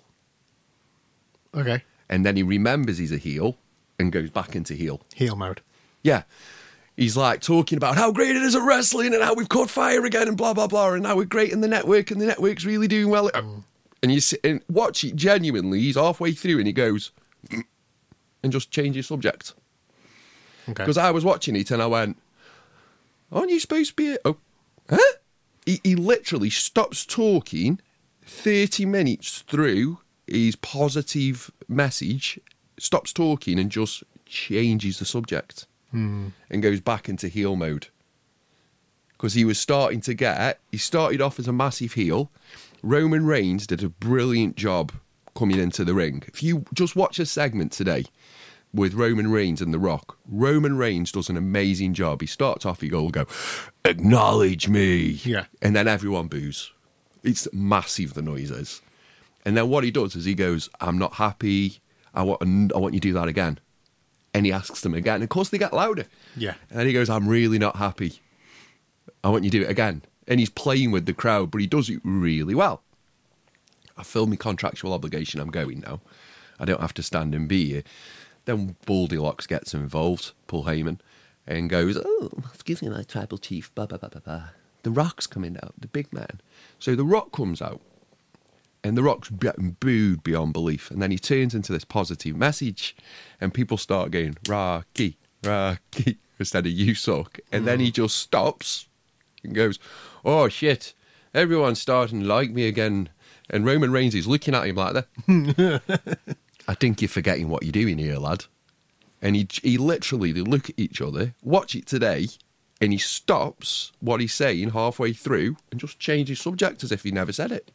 Okay. And then he remembers he's a heel and goes back into heel. Heel mode. Yeah. He's like talking about how great it is at wrestling and how we've caught fire again and blah, blah, blah. And how we're great in the network and the network's really doing well. Mm. And you sit and watch it genuinely. He's halfway through and he goes and just changes subject. Okay. Because I was watching it and I went, aren't you supposed to be... A- oh, huh? He, he literally stops talking thirty minutes through his positive message, stops talking and just changes the subject. And goes back into heel mode. Because he was starting to get... He started off as a massive heel. Roman Reigns did a brilliant job coming into the ring. If you just watch a segment today with Roman Reigns and The Rock, Roman Reigns does an amazing job. He starts off, he will go, acknowledge me. Yeah. And then everyone boos. It's massive, the noises. And then what he does is he goes, I'm not happy. I want, I want you to do that again. And he asks them again. And of course, they get louder. Yeah. And he goes, I'm really not happy. I want you to do it again. And he's playing with the crowd, but he does it really well. I feel my contractual obligation. I'm going now. I don't have to stand and be here. Then Goldilocks gets involved, Paul Heyman, and goes, oh, excuse me, my tribal chief, blah, blah, blah, blah, blah. The Rock's coming out, the big man. So The Rock comes out. And The Rock's getting booed beyond belief. And then he turns into this positive message. And people start going, Rocky, Rocky, instead of you suck. And mm. then he just stops and goes, oh, shit, everyone's starting to like me again. And Roman Reigns is looking at him like that. I think you're forgetting what you're doing here, lad. And he, he literally, they look at each other, watch it today, and he stops what he's saying halfway through and just changes subject as if he never said it.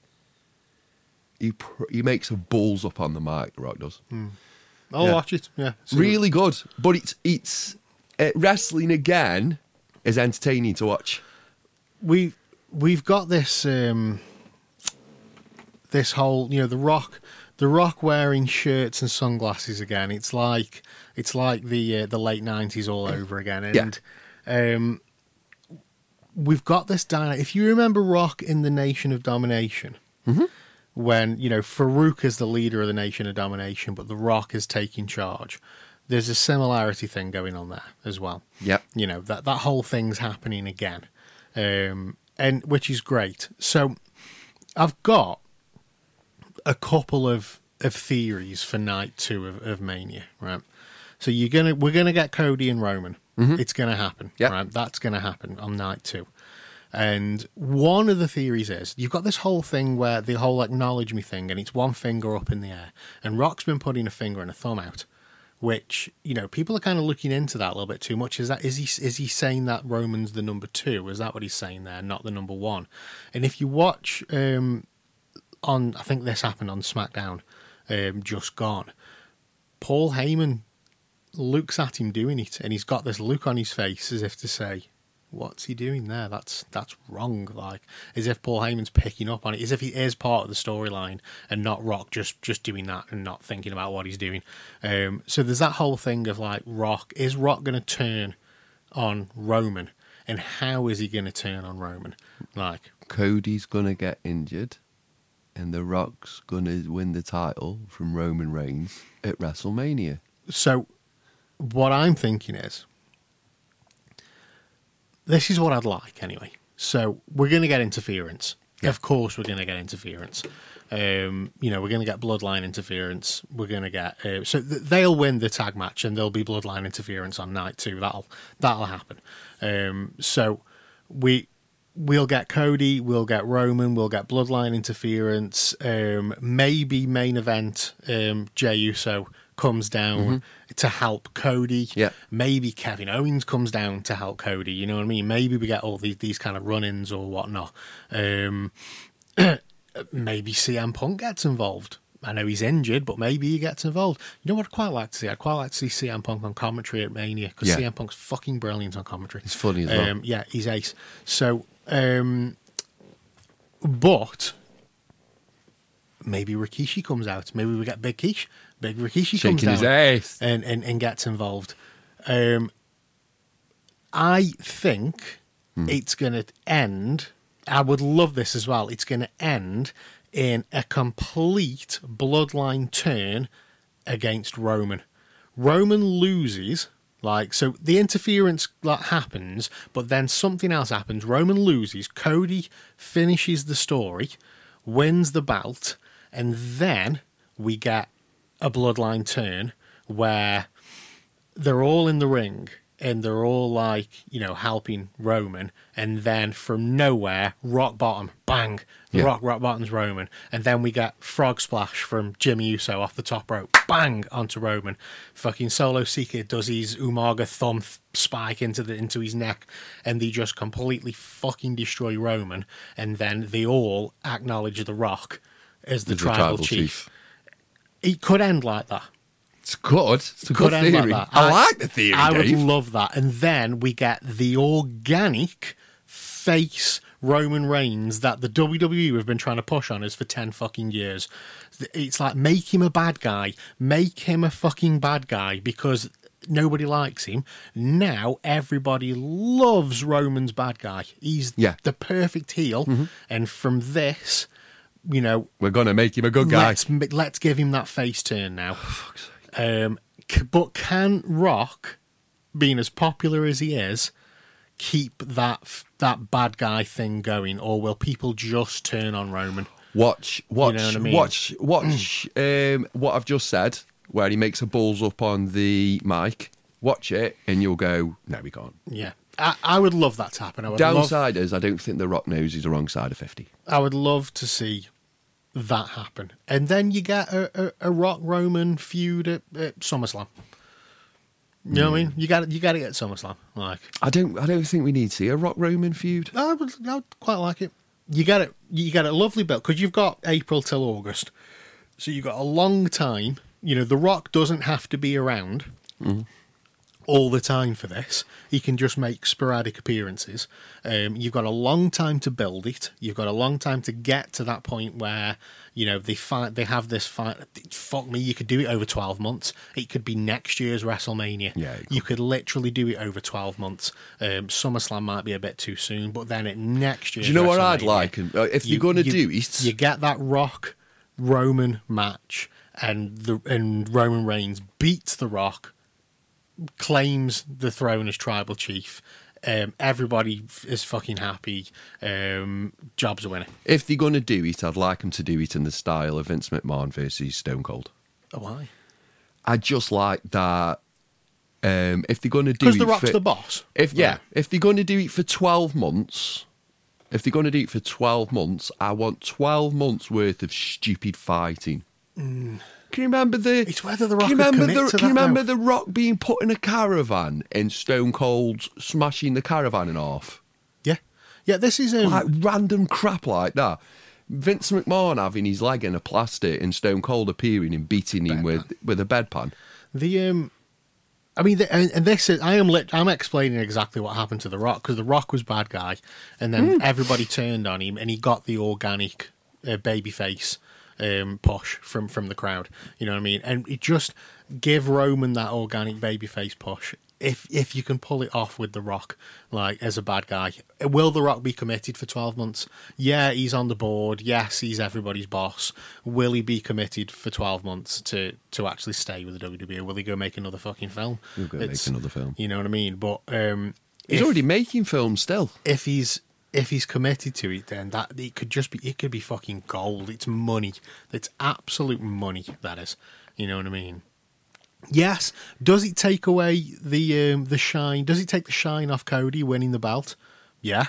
He he makes a balls up on the mic, The Rock does. Mm. I'll yeah. watch it, yeah. So really good. But it's, it's uh, wrestling again is entertaining to watch. We've, we've got this, um, this whole, you know, The Rock... The Rock wearing shirts and sunglasses again. It's like it's like the uh, the late nineties all over again. And yeah. um, we've got this dynamic. If you remember Rock in the Nation of Domination, mm-hmm. when you know Farouk is the leader of the Nation of Domination, but The Rock is taking charge. There's a similarity thing going on there as well. Yeah, you know that that whole thing's happening again, um, and which is great. So I've got a couple of, of theories for night two of, of Mania, right? So you're gonna we're gonna get Cody and Roman. Mm-hmm. It's gonna happen, yep. right? That's gonna happen on night two. And one of the theories is you've got this whole thing where the whole acknowledge me thing, and it's one finger up in the air, and Rock's been putting a finger and a thumb out, which you know people are kind of looking into that a little bit too much. Is that is he is he saying that Roman's the number two? Is that what he's saying there, not the number one? And if you watch. Um, On, I think this happened on SmackDown, um, just gone. Paul Heyman looks at him doing it, and he's got this look on his face as if to say, "What's he doing there? That's that's wrong." Like as if Paul Heyman's picking up on it, as if he is part of the storyline and not Rock just just doing that and not thinking about what he's doing. Um, so there's that whole thing of like, Rock is Rock going to turn on Roman, and how is he going to turn on Roman? Like Cody's going to get injured. And The Rock's going to win the title from Roman Reigns at WrestleMania. So, what I'm thinking is, this is what I'd like anyway. So, we're going to get interference. Yeah. Of course, we're going to get interference. Um, you know, we're going to get bloodline interference. We're going to get uh, so th- they'll win the tag match, and there'll be bloodline interference on night two. That'll that'll happen. Um, so we. We'll get Cody, we'll get Roman, we'll get bloodline interference, um, maybe main event, um, Jey Uso comes down mm-hmm. to help Cody. Yeah. Maybe Kevin Owens comes down to help Cody, you know what I mean? Maybe we get all these, these kind of run-ins or whatnot. Um, maybe C M Punk gets involved. I know he's injured, but maybe he gets involved. You know what I'd quite like to see? I'd quite like to see C M Punk on commentary at Mania, because yeah. C M Punk's fucking brilliant on commentary. He's funny as well. Um, yeah, he's ace. So... Um, but maybe Rikishi comes out. Maybe we get Big Kish. Big Rikishi Shaking comes his out ass. and, and, and gets involved. Um, I think Hmm. it's going to end. I would love this as well. It's going to end in a complete bloodline turn against Roman. Roman loses, like, so the interference like, happens, but then something else happens. Roman loses. Cody finishes the story, wins the belt, and then we get a bloodline turn where they're all in the ring and they're all like, you know, helping Roman, and then from nowhere, rock bottom, bang, Yeah. rock rock bottom's Roman, and then we get frog splash from Jimmy Uso off the top rope, bang onto Roman. Fucking Solo Sikoa does his Umaga thumb th- spike into the into his neck, and they just completely fucking destroy Roman, and then they all acknowledge The Rock as the, As the tribal, tribal chief. chief. It could end like that. It's good. It's a Could good end theory. like that. I, like the theory, I Dave. would love that. And then we get the organic face Roman Reigns that the W W E have been trying to push on us for ten fucking years. It's like, make him a bad guy. Make him a fucking bad guy because nobody likes him. Now everybody loves Roman's bad guy. He's Yeah. the perfect heel. And from this, you know, We're going to make him a good guy. let's let's give him that face turn now. Um, c- but can Rock, being as popular as he is, keep that f- that bad guy thing going, or will people just turn on Roman? Watch, watch, know what I mean? watch, watch um, what I've just said, where he makes a balls up on the mic. Watch it, and you'll go, no, we can't. Yeah, I, I would love that to happen. I would love, Downside is, I don't think The Rock knows he's the wrong side of fifty. I would love to see that happen, and then you get a, a, a Rock Roman feud at, at SummerSlam. You know what I mean? You got you got to get SummerSlam. Like, I don't, I don't think we need to see a Rock Roman feud. I would, I would quite like it. You get it. You get a lovely bit because you've got April till August, so you've got a long time. You know, The Rock doesn't have to be around all the time for this. He can just make sporadic appearances. Um, you've got a long time to build it. You've got a long time to get to that point where you know they fight. They have this fight. Fuck me, you could do it over twelve months. It could be next year's WrestleMania. Yeah, it could. You could literally do it over twelve months. Um, SummerSlam might be a bit too soon, but then at next year's Do you know what I'd WrestleMania, like? And, uh, if you- you're going to you- do it, you get that Rock Roman match, and the and Roman Reigns beats the Rock, claims the throne as tribal chief. Um, everybody f- is fucking happy. Um, job's a winner. if they're going to do it, I'd like them to do it in the style of Vince McMahon versus Stone Cold. Oh, why? I just like that. Um, if they're going to do Because it the Rock's for, the boss. If yeah, Right. if they're going to do it for twelve months, if they're going to do it for twelve months, I want twelve months worth of stupid fighting. Can you remember the? It's whether The Can you Rock would remember commit the? to Can you that remember now. the Rock being put in a caravan and Stone Cold smashing the caravan in half? Yeah, yeah. This is um, Like random crap like that. Vince McMahon having his leg in a plaster and Stone Cold appearing and beating him with with a bedpan. the um. I mean, the, and, and this is I am lit, I'm explaining exactly what happened to The Rock because The Rock was bad guy, and then everybody turned on him, and he got the organic uh, babyface um, push from from the crowd. You know what I mean? And it just give Roman that organic babyface push. If if you can pull it off with The Rock, like as a bad guy, will The Rock be committed for twelve months? Yeah, he's on the board. Yes, he's everybody's boss. Will he be committed for twelve months to, to actually stay with the W W E? Or will he go make another fucking film? He'll go make another film. You know what I mean? But um, He's if, already making films still. if he's if he's committed to it, then that it could just be it could be fucking gold. It's money. It's absolute money. That is. You know what I mean? Yes. Does it take away the um, the shine? Does it take the shine off Cody winning the belt? Yeah.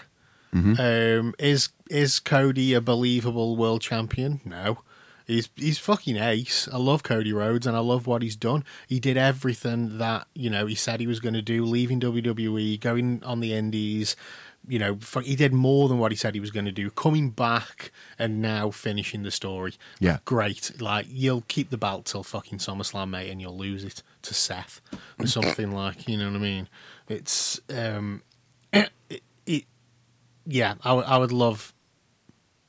Um, is is Cody a believable world champion? No. He's he's fucking ace. I love Cody Rhodes and I love what he's done. He did everything that you know he said he was going to do. Leaving W W E, going on the Indies. You know, fu- he did more than what he said he was going to do. Coming back and now finishing the story. Yeah. Great. Like, you'll keep the belt till fucking SummerSlam, mate, and you'll lose it to Seth or something like, you know what I mean? It's, um, it, it yeah, I, would- I would love,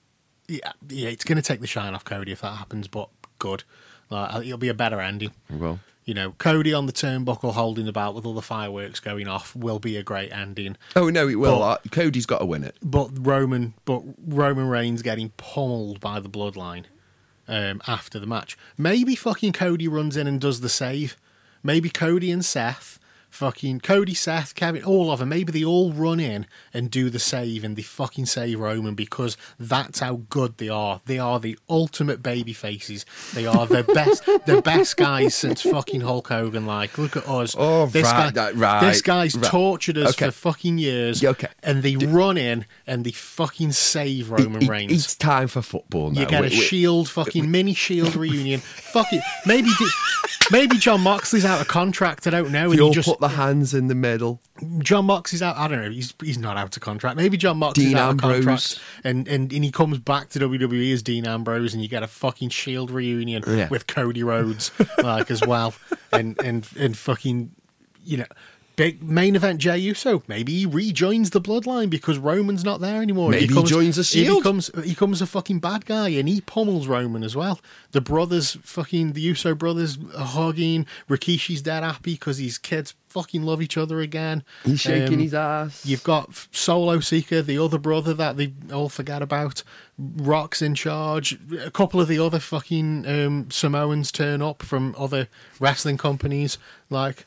yeah, yeah, it's going to take the shine off Cody if that happens, but good. Like, it'll be a better ending. Well, You know, Cody on the turnbuckle holding the belt with all the fireworks going off will be a great ending. oh no, it will. But- uh, Cody's got to win it. But Roman, but Roman Reigns getting pummeled by the Bloodline um, after the match. Maybe fucking Cody runs in and does the save. Maybe Cody and Seth, fucking Cody, Seth, Kevin, all of them. Maybe they all run in and do the save, and they fucking save Roman because that's how good they are. They are the ultimate baby faces. They are the best, the best guys since fucking Hulk Hogan. Like, look at us. Oh, this right, guy, that- right, This guy's right. tortured us Okay. for fucking years. Yeah, okay. And they run in and they fucking save Roman It- it- Reigns. it's time for football now. You get We- a we- Shield, fucking mini Shield reunion. Fuck it. Maybe di- maybe John Moxley's out of contract. I don't know. They And all he just put the hands in the middle. John Moxley's out. I don't know. He's he's not out of contract. Maybe John Moxley's Dean out Ambrose. of contract, and, and and he comes back to W W E as Dean Ambrose, and you get a fucking Shield reunion Yeah. with Cody Rhodes, like as well, and and and fucking, you know. Big main event Jey Uso. Maybe he rejoins the Bloodline because Roman's not there anymore. Maybe he becomes, joins the He Shield. becomes, he becomes a fucking bad guy and he pummels Roman as well. The brothers, fucking the Uso brothers, are hugging. Rikishi's dead happy because his kids fucking love each other again. He's shaking Um, his ass. You've got Solo Seeker, the other brother that they all forget about. Rock's in charge. A couple of the other fucking um, Samoans turn up from other wrestling companies. Like,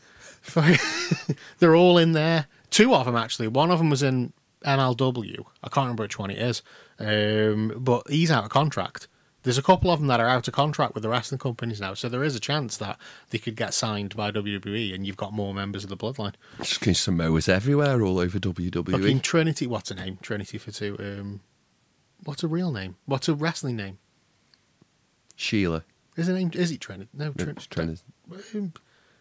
they're all in there. Two of them, actually. One of them was in N L W. I can't remember which one it is. Um, but he's out of contract. There's a couple of them that are out of contract with the wrestling companies now. So there is a chance that they could get signed by W W E and you've got more members of the Bloodline. Just getting Samoas everywhere, all over W W E. Fucking Trinity. What's her name? Trinity for two. Um, what's a real name? What's a wrestling name? Sheila. Is her name? Is it Trinity? No, No, Trin- it's Trinity. Um,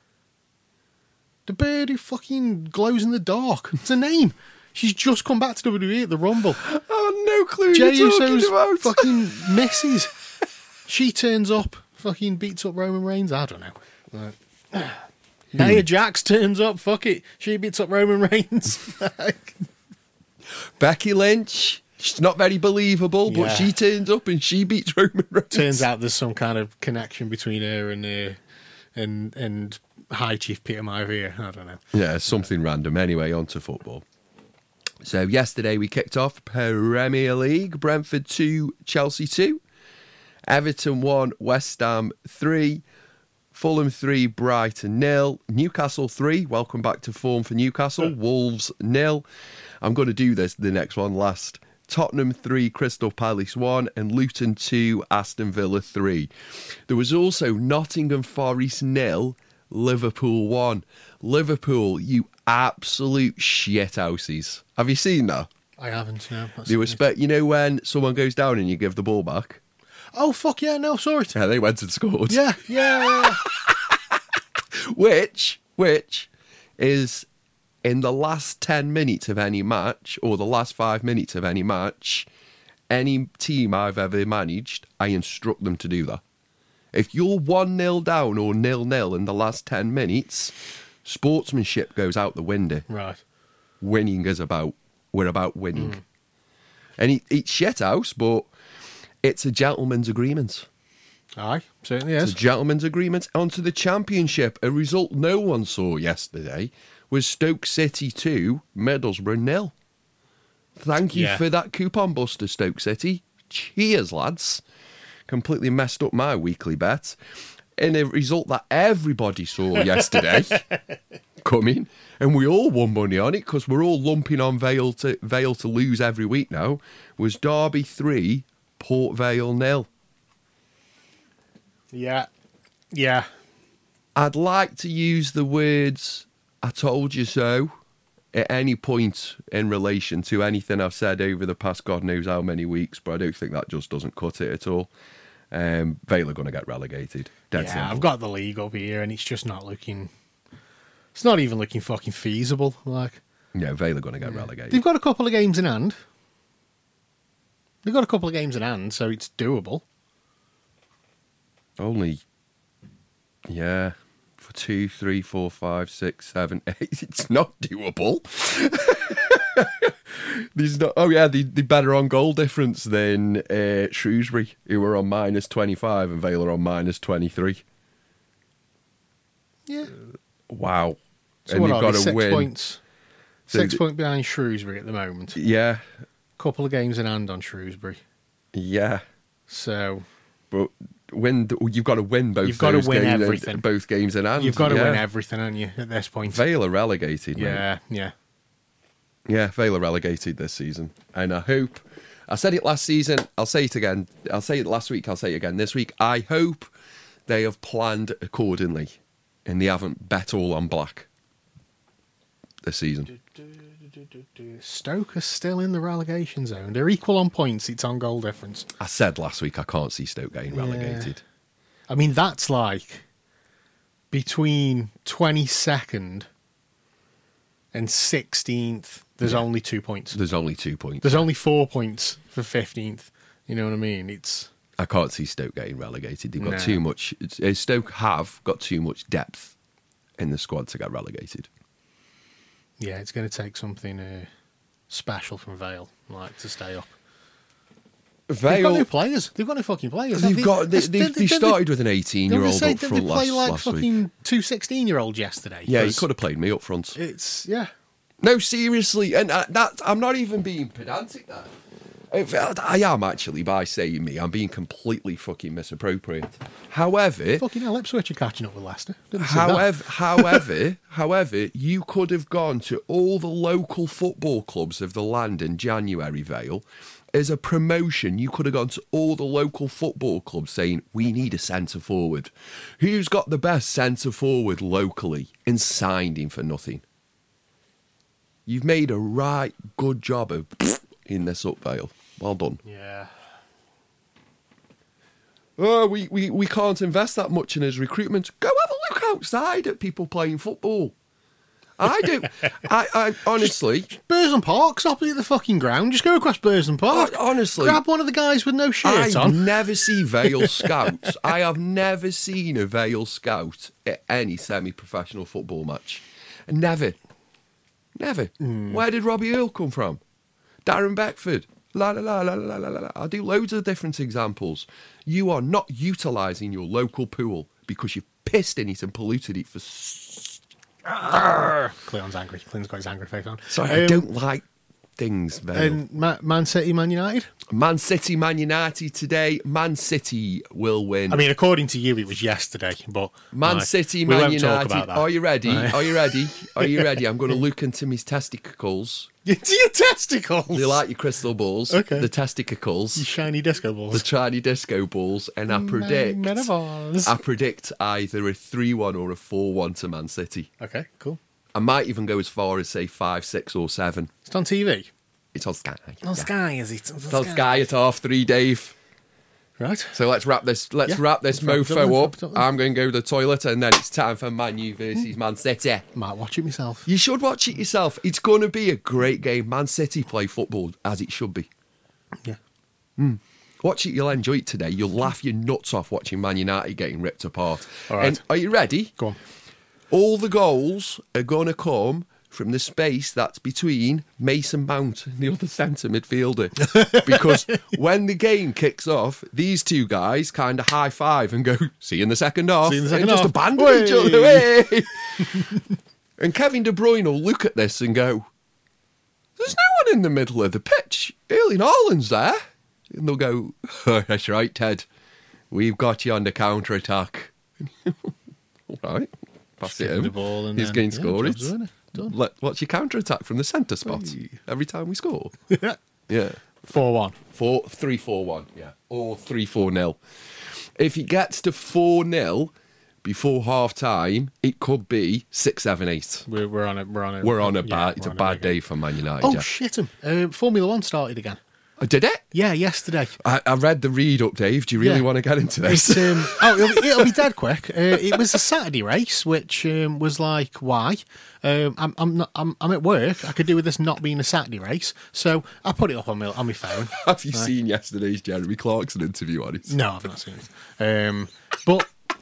the bird who fucking glows in the dark. It's a name. She's just come back to W W E at the Rumble. Oh, no clue Jey who you're talking Uso's about. fucking misses. She turns up, fucking beats up Roman Reigns. I don't know. Like, Nia Jax turns up. Fuck it. She beats up Roman Reigns. Becky Lynch. She's not very believable, but Yeah. she turns up and she beats Roman Reigns. Turns out there's some kind of connection between her and uh, and and High Chief Peter Maivia. I don't know. Yeah, something random. Anyway, on to football. So yesterday we kicked off Premier League. Brentford two, Chelsea two. Everton one, West Ham three. Fulham three, Brighton nil. Newcastle three. Welcome back to form for Newcastle. Wolves nil. I'm going to do this, the next one last. Tottenham three, Crystal Palace one, and Luton two, Aston Villa three. There was also Nottingham Forest nil, Liverpool one. Liverpool, you absolute shithouses. Have you seen that? I haven't. No. That's They were spe- you know when someone goes down and you give the ball back? oh fuck yeah! No, saw it. Yeah, they went and scored. Yeah, yeah. Which, which is in the last ten minutes of any match, or the last five minutes of any match, any team I've ever managed, I instruct them to do that. If you're one nil down or nil nil in the last ten minutes, sportsmanship goes out the window. Right. Winning is about, we're about winning. And it, it's shit house, but it's a gentleman's agreement. Aye, certainly It's is. a gentleman's agreement. Onto the championship. A result no one saw yesterday was Stoke City two, Middlesbrough nil. Thank you Yeah. for that coupon buster, Stoke City. Cheers, lads. Completely messed up my weekly bet. In a result that everybody saw yesterday coming, and we all won money on it because we're all lumping on Vale to Vale to lose every week now, was Derby three, Port Vale nil. Yeah, yeah. I'd like to use the words "I told you so" at any point in relation to anything I've said over the past God knows how many weeks, but I don't think that just doesn't cut it at all. Um, Vale are going to get relegated. Dead yeah, simple. I've got the league up here, and it's just not looking. It's not even looking fucking feasible. Like Yeah, Vale are going to get relegated. they've got a couple of games in hand. They've got a couple of games in hand, so it's doable. Only, yeah, for two, three, four, five, six, seven, eight. It's not doable. There's no, oh yeah, they, they're better on goal difference than uh, Shrewsbury, who were on minus twenty-five, and Vale are on minus twenty-three. Yeah. Wow. So and what they've are got they, to six win. points? So Six th- points behind Shrewsbury at the moment. Yeah, Couple of games in hand on Shrewsbury. yeah. So But win, you've got to win both. You've got to those win games, everything. Both games in hand. you've got to yeah. win everything, haven't you, at this point? Vale are relegated, mate. Yeah, yeah. Yeah, Vale are relegated this season. And I hope, I said it last season, I'll say it again. I'll say it last week, I'll say it again this week. I hope they have planned accordingly and they haven't bet all on black this season. Stoke are still in the relegation zone. They're equal on points. It's on goal difference. I said last week I can't see Stoke getting Yeah. relegated. I mean, that's like between twenty-second and sixteenth, there's Yeah. only two points. There's only two points. There's only four points for fifteenth. You know what I mean? It's I can't see Stoke getting relegated. They've got No. too much. It's, uh, Stoke have got too much depth in the squad to get relegated. yeah, it's going to take something uh, special from Vale, like to stay up. They've got Vale, no players. They've got no fucking players. they've Have got. They, Didn't they, they didn't started with an didn't eighteen-year-old say- up didn't front they play last, like last week. fucking two sixteen-year-olds yesterday? Yeah, he 'Cause could have played me up front. It's yeah. No, seriously, and uh, that I'm not even being pedantic there. If- I am actually by saying me. I'm being completely fucking misappropriate. However, Fucking hell, Ipswich are catching up with Leicester. Didn't see that. however, however, however, you could have gone to all the local football clubs of the land in January, Vale. As a promotion, you could have gone to all the local football clubs saying, we need a centre forward. Who's got the best centre forward locally? And signed him for nothing. You've made a right good job of in this up, Vale. Well done. Yeah. Oh, we, we, we can't invest that much in his recruitment. Go have a look outside at people playing football. I do. I, I honestly, Burslem Park's opposite the fucking ground. Just go across Burslem Park. hon- honestly, Grab one of the guys with no shirt I on. never see Vale scouts. I have never seen a Vale scout at any semi-professional football match. Never. Never. Where did Robbie Earle come from? Darren Beckford. La la la la la la la. I'll do loads of different examples. You are not utilising your local pool because you've pissed in it and polluted it for. S- Cleon's angry. Cleon's got his angry face on. Sorry, I Um, don't like things, Vale. And Ma- Man City, Man United? Man City, Man United today. Man City will win. I mean, according to you, it was yesterday, but... Man like, City, we Man won't talk United. about that. Are you ready? Right. Are you ready? Are you ready? I'm going to look into my testicles. Into your testicles! They like your crystal balls. Okay. The testicles. You shiny disco The balls. tiny disco balls. And I predict. Metaphors. I predict either a three one or a four one to Man City. Okay, cool. I might even go as far as say five six or seven. It's on T V? It's on Sky. On Yeah. Sky, is it? It's on Sky at half three, Dave. Right. So let's wrap this. Let's Yeah. wrap this Let's wrap it up, mofo let's up. wrap it up. I'm going to go to the toilet, and then it's time for Man U versus Man City. Might watch it myself. You should watch it yourself. It's going to be a great game. Man City play football as it should be. Yeah. Watch it. You'll enjoy it today. You'll laugh your nuts off watching Man United getting ripped apart. All right. And are you ready? Go on. All the goals are going to come from the space that's between Mason Mount and the other centre midfielder. Because when the game kicks off, these two guys kind of high five and go, see you in the second half. See you in the second and just half. abandon Way. each other. Hey. And Kevin De Bruyne will look at this and go, there's no one in the middle of the pitch. Erling Haaland's there. And they'll go, oh, that's right, Ted. We've got you on the counter-attack. All right. Pass it Give him him. the ball and He's then- going yeah, to score it. job's done. Done. Let, what's your counter-attack from the centre spot? Every time we score. Yeah. four one. Four, three, four, one. Yeah. Or three, four, nil. If it gets to four nil before half time, it could be six, seven, eight. We're, we're on a we're on a We're on a yeah, bad. It's we're a on bad big- day for Man United. Oh yeah. shit! 'em. Uh, Formula One started again. Oh, did it? Yeah, yesterday. I, I read the read up, Dave. Do you really Yeah. want to get into this? It's, um, oh, it'll be, it'll be dead quick. Uh, it was a Saturday race, which um, was like, why? Um, I'm I'm not I'm, I'm at work. I could do with this not being a Saturday race, so I put it up on my on my phone. Have you seen yesterday's Jeremy Clarkson interview on it? No, I've not seen it. Um, but yeah,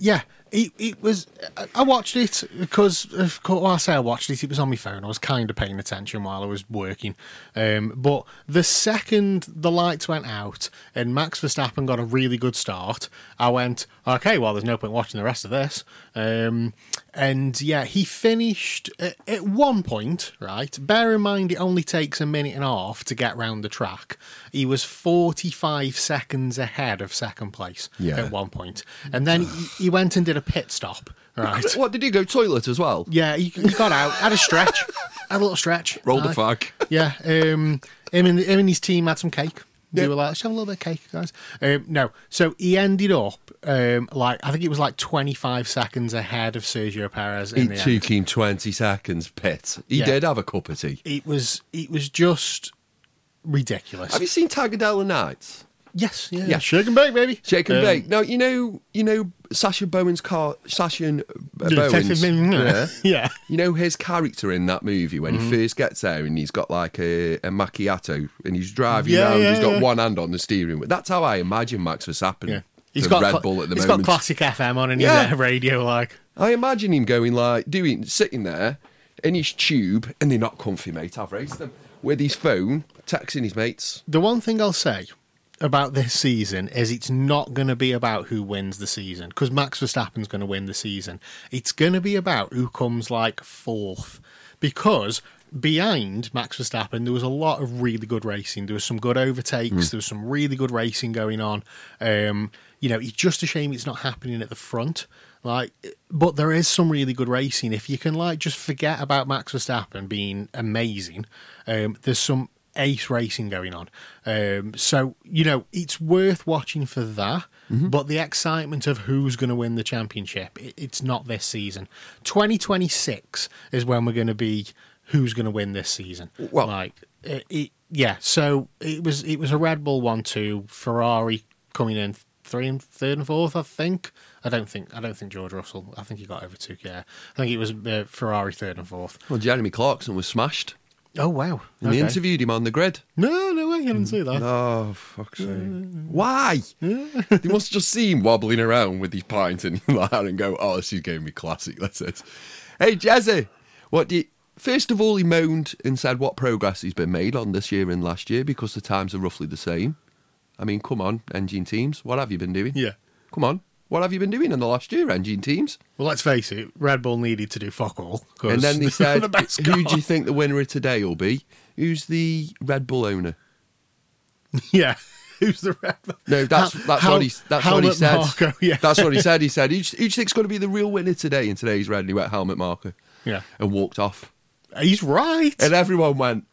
It, it was. I watched it because, of course, well, I say I watched it. It was on my phone. I was kind of paying attention while I was working. Um, but the second the lights went out and Max Verstappen got a really good start, I went, okay, well, there's no point watching the rest of this. Um, and yeah, he finished at, at one point. Right, bear in mind it only takes a minute and a half to get round the track. He was forty-five seconds ahead of second place Yeah. at one point, and then he, he went and did a pit stop. Right. What, did he go toilet as well? Yeah, he, he got out, had a stretch, had a little stretch. Roll the right. fag. Yeah, um, him, and, him and his team had some cake. They Yeah. were like, let's have a little bit of cake, guys. Um, no, so he ended up, um, like, I think it was like twenty-five seconds ahead of Sergio Perez in He the took end. him twenty seconds pit. He Yeah. did have a cup of tea. It was, it was just ridiculous. Have you seen Tagadella Nights? Yes, yeah, Yeah. shake and bake, baby. Shake and Um, bake. Now, you know, you know Sasha Bowen's car, Sasha and, uh, Bowen's, Yeah. yeah. you know his character in that movie when Mm-hmm. he first gets there and he's got like a, a macchiato and he's driving Yeah, around, yeah, he's got yeah. one hand on the steering wheel. That's how I imagine Max Verstappen. Yeah. He's to got Red cla- Bull at the he's moment. got classic F M on and Yeah. his uh, radio, like. I imagine him going like doing sitting there in his tube, and they're not comfy, mate. I've raced them with his phone, texting his mates. The one thing I'll say about this season is it's not going to be about who wins the season, because Max Verstappen's going to win the season. It's going to be about who comes like fourth, because behind Max Verstappen there was a lot of really good racing. There was some good overtakes. There was some really good racing going on. Um, you know, it's just a shame it's not happening at the front. Like, but there is some really good racing. If you can like just forget about Max Verstappen being amazing, um, there's some ace racing going on. Um, so, you know, it's worth watching for that. Mm-hmm. But the excitement of who's going to win the championship, it, it's not this season. twenty twenty-six is when we're going to be who's going to win this season. Well- like, it, it, yeah. So it was it was a Red Bull one two, Ferrari coming in three and third and fourth, I think. I don't think I don't think George Russell. I think he got over two. Yeah, I think it was uh, Ferrari third and fourth. Well, Jeremy Clarkson was smashed, Oh wow! and Okay. they interviewed him on the grid. No, no way, I didn't see that. Oh, fuck's sake. Why? They must just see him wobbling around with his pint and that and go, oh, this is going to be classic, that's it. Hey, Jezzy, what do you... First of all, he moaned and said what progress he's been made on this year and last year because the times are roughly the same. I mean, come on, engine teams, what have you been doing? Yeah. Come on, what have you been doing in the last year, engine teams? Well, let's face it, Red Bull needed to do fuck all. 'cause And then they they're said, the best who do car. you think the winner of today will be? Who's the Red Bull owner? Yeah. Who's the Red Bull? No, that's Hel- that's Hel- what he that's what he Helmut said. Marko, yeah. That's what he said. He said each each think's going to be the real winner today, and today's red. And he went helmet marker Yeah. and walked off, He's right. and everyone went.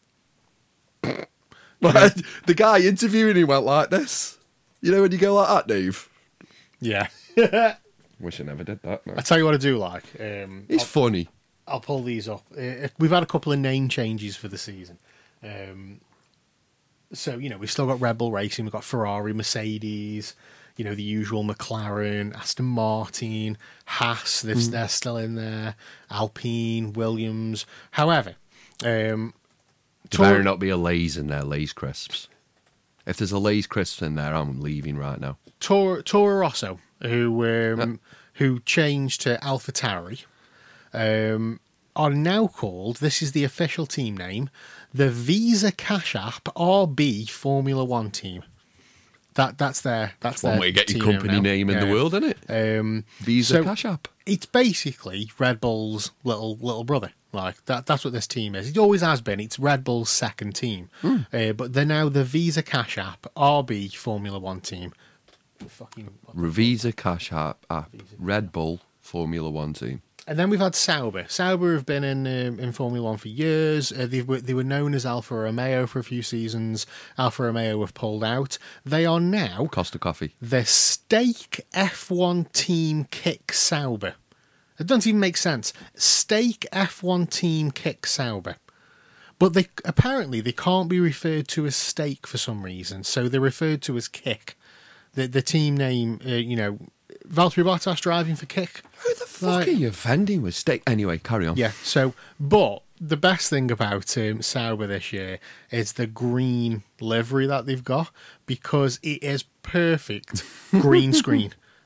Like, the guy interviewing him went like this. You know when you go like that, Dave? Yeah. Wish I never did that. No. I tell you what I do like. Um, It's I'll, funny. I'll pull these up. Uh, we've had a couple of name changes for the season. Um, so, you know, we've still got Red Bull Racing, we've got Ferrari, Mercedes, you know, the usual McLaren, Aston Martin, Haas, they're, Mm. they're still in there, Alpine, Williams. However, um, There better not be a Lay's in there, Lay's crisps. If there's a Lay's crisps in there, I'm leaving right now. Tor- Toro Rosso, who um, who changed to AlphaTauri, um, are now called, this is the official team name, the Visa Cash App R B Formula One team. That that's their that's One their way to get your team company now. name in Yeah. the world, isn't it? Um, Visa so Cash App. It's basically Red Bull's little little brother. Like that. That's what this team is. It always has been. It's Red Bull's second team, Mm. uh, but they're now the Visa Cash App R B Formula One team. Fucking. Visa Cash App, app Red Bull Formula One team. And then we've had Sauber. Sauber have been in um, in Formula One for years. Uh, they were they were known as Alfa Romeo for a few seasons. Alfa Romeo have pulled out. They are now Costa Coffee. the Stake F one team kick Sauber. It doesn't even make sense. Stake F one team kick Sauber. But they apparently they can't be referred to as Stake for some reason, so they're referred to as Kick. The the team name, uh, you know, Valtteri Bottas driving for Kick. Who the fuck Like- are you offending with steak? Anyway, carry on. Yeah, so, but the best thing about um, Sauber this year is the green livery that they've got, because it is perfect green screen.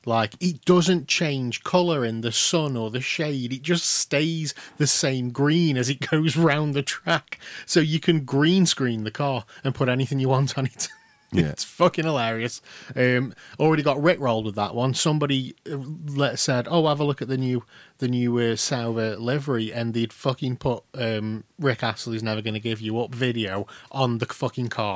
Like, it doesn't change colour in the sun or the shade. It just stays the same green as it goes round the track. So you can green screen the car and put anything you want on it. Yeah. It's fucking hilarious. Um, already got rickrolled with that one. Somebody uh, let, said, "Oh, have a look at the new the new uh, Sauber livery," and they'd fucking put um, Rick Astley's "Never Gonna Give You Up" video on the fucking car.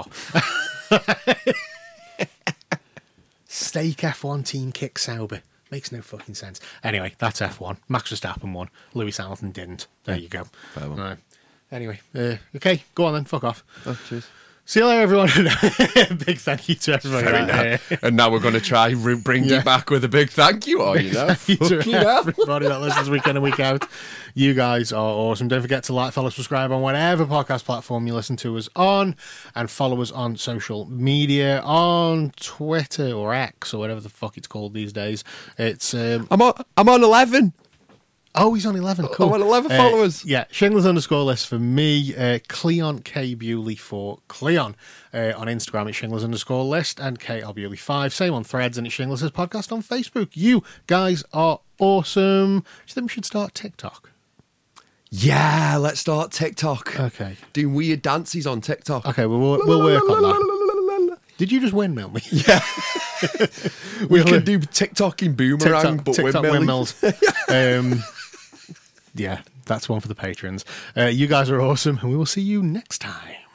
Steak F one team kick Sauber. Makes no fucking sense. Anyway, that's F one. Max Verstappen won. Lewis Hamilton didn't. There you go. Fair one. Right. Anyway, uh, okay, go on then. Fuck off. Oh, cheers. See you later, everyone. Big thank you to everybody. Very out nice. there. And now we're going to try re- bring Yeah. you back with a big thank you, are you know? Thank you to Fucking hell. everybody that listens week in and week out. You guys are awesome. Don't forget to like, follow, subscribe on whatever podcast platform you listen to us on, and follow us on social media on Twitter or X or whatever the fuck it's called these days. It's um, I'm on, I'm on eleven. oh, he's on eleven. Cool. I'm on eleven Uh, followers. Yeah, Shingles underscore list for me. Uh, Cleon K Bewley for Cleon. Uh, on Instagram, it's Shingles underscore list, and K L Bewley five. Same on Threads, and it's Shingles podcast on Facebook. You guys are awesome. Do you think we should start TikTok? Yeah, let's start TikTok. Okay. Doing weird dances on TikTok. Okay, well, we'll, we'll work on that. Did you just windmill me? Yeah. we We'll- can do TikToking boomerang, TikTok, but TikTok windmilling. windmills. um, yeah, that's one for the patrons. Uh, you guys are awesome, and we will see you next time.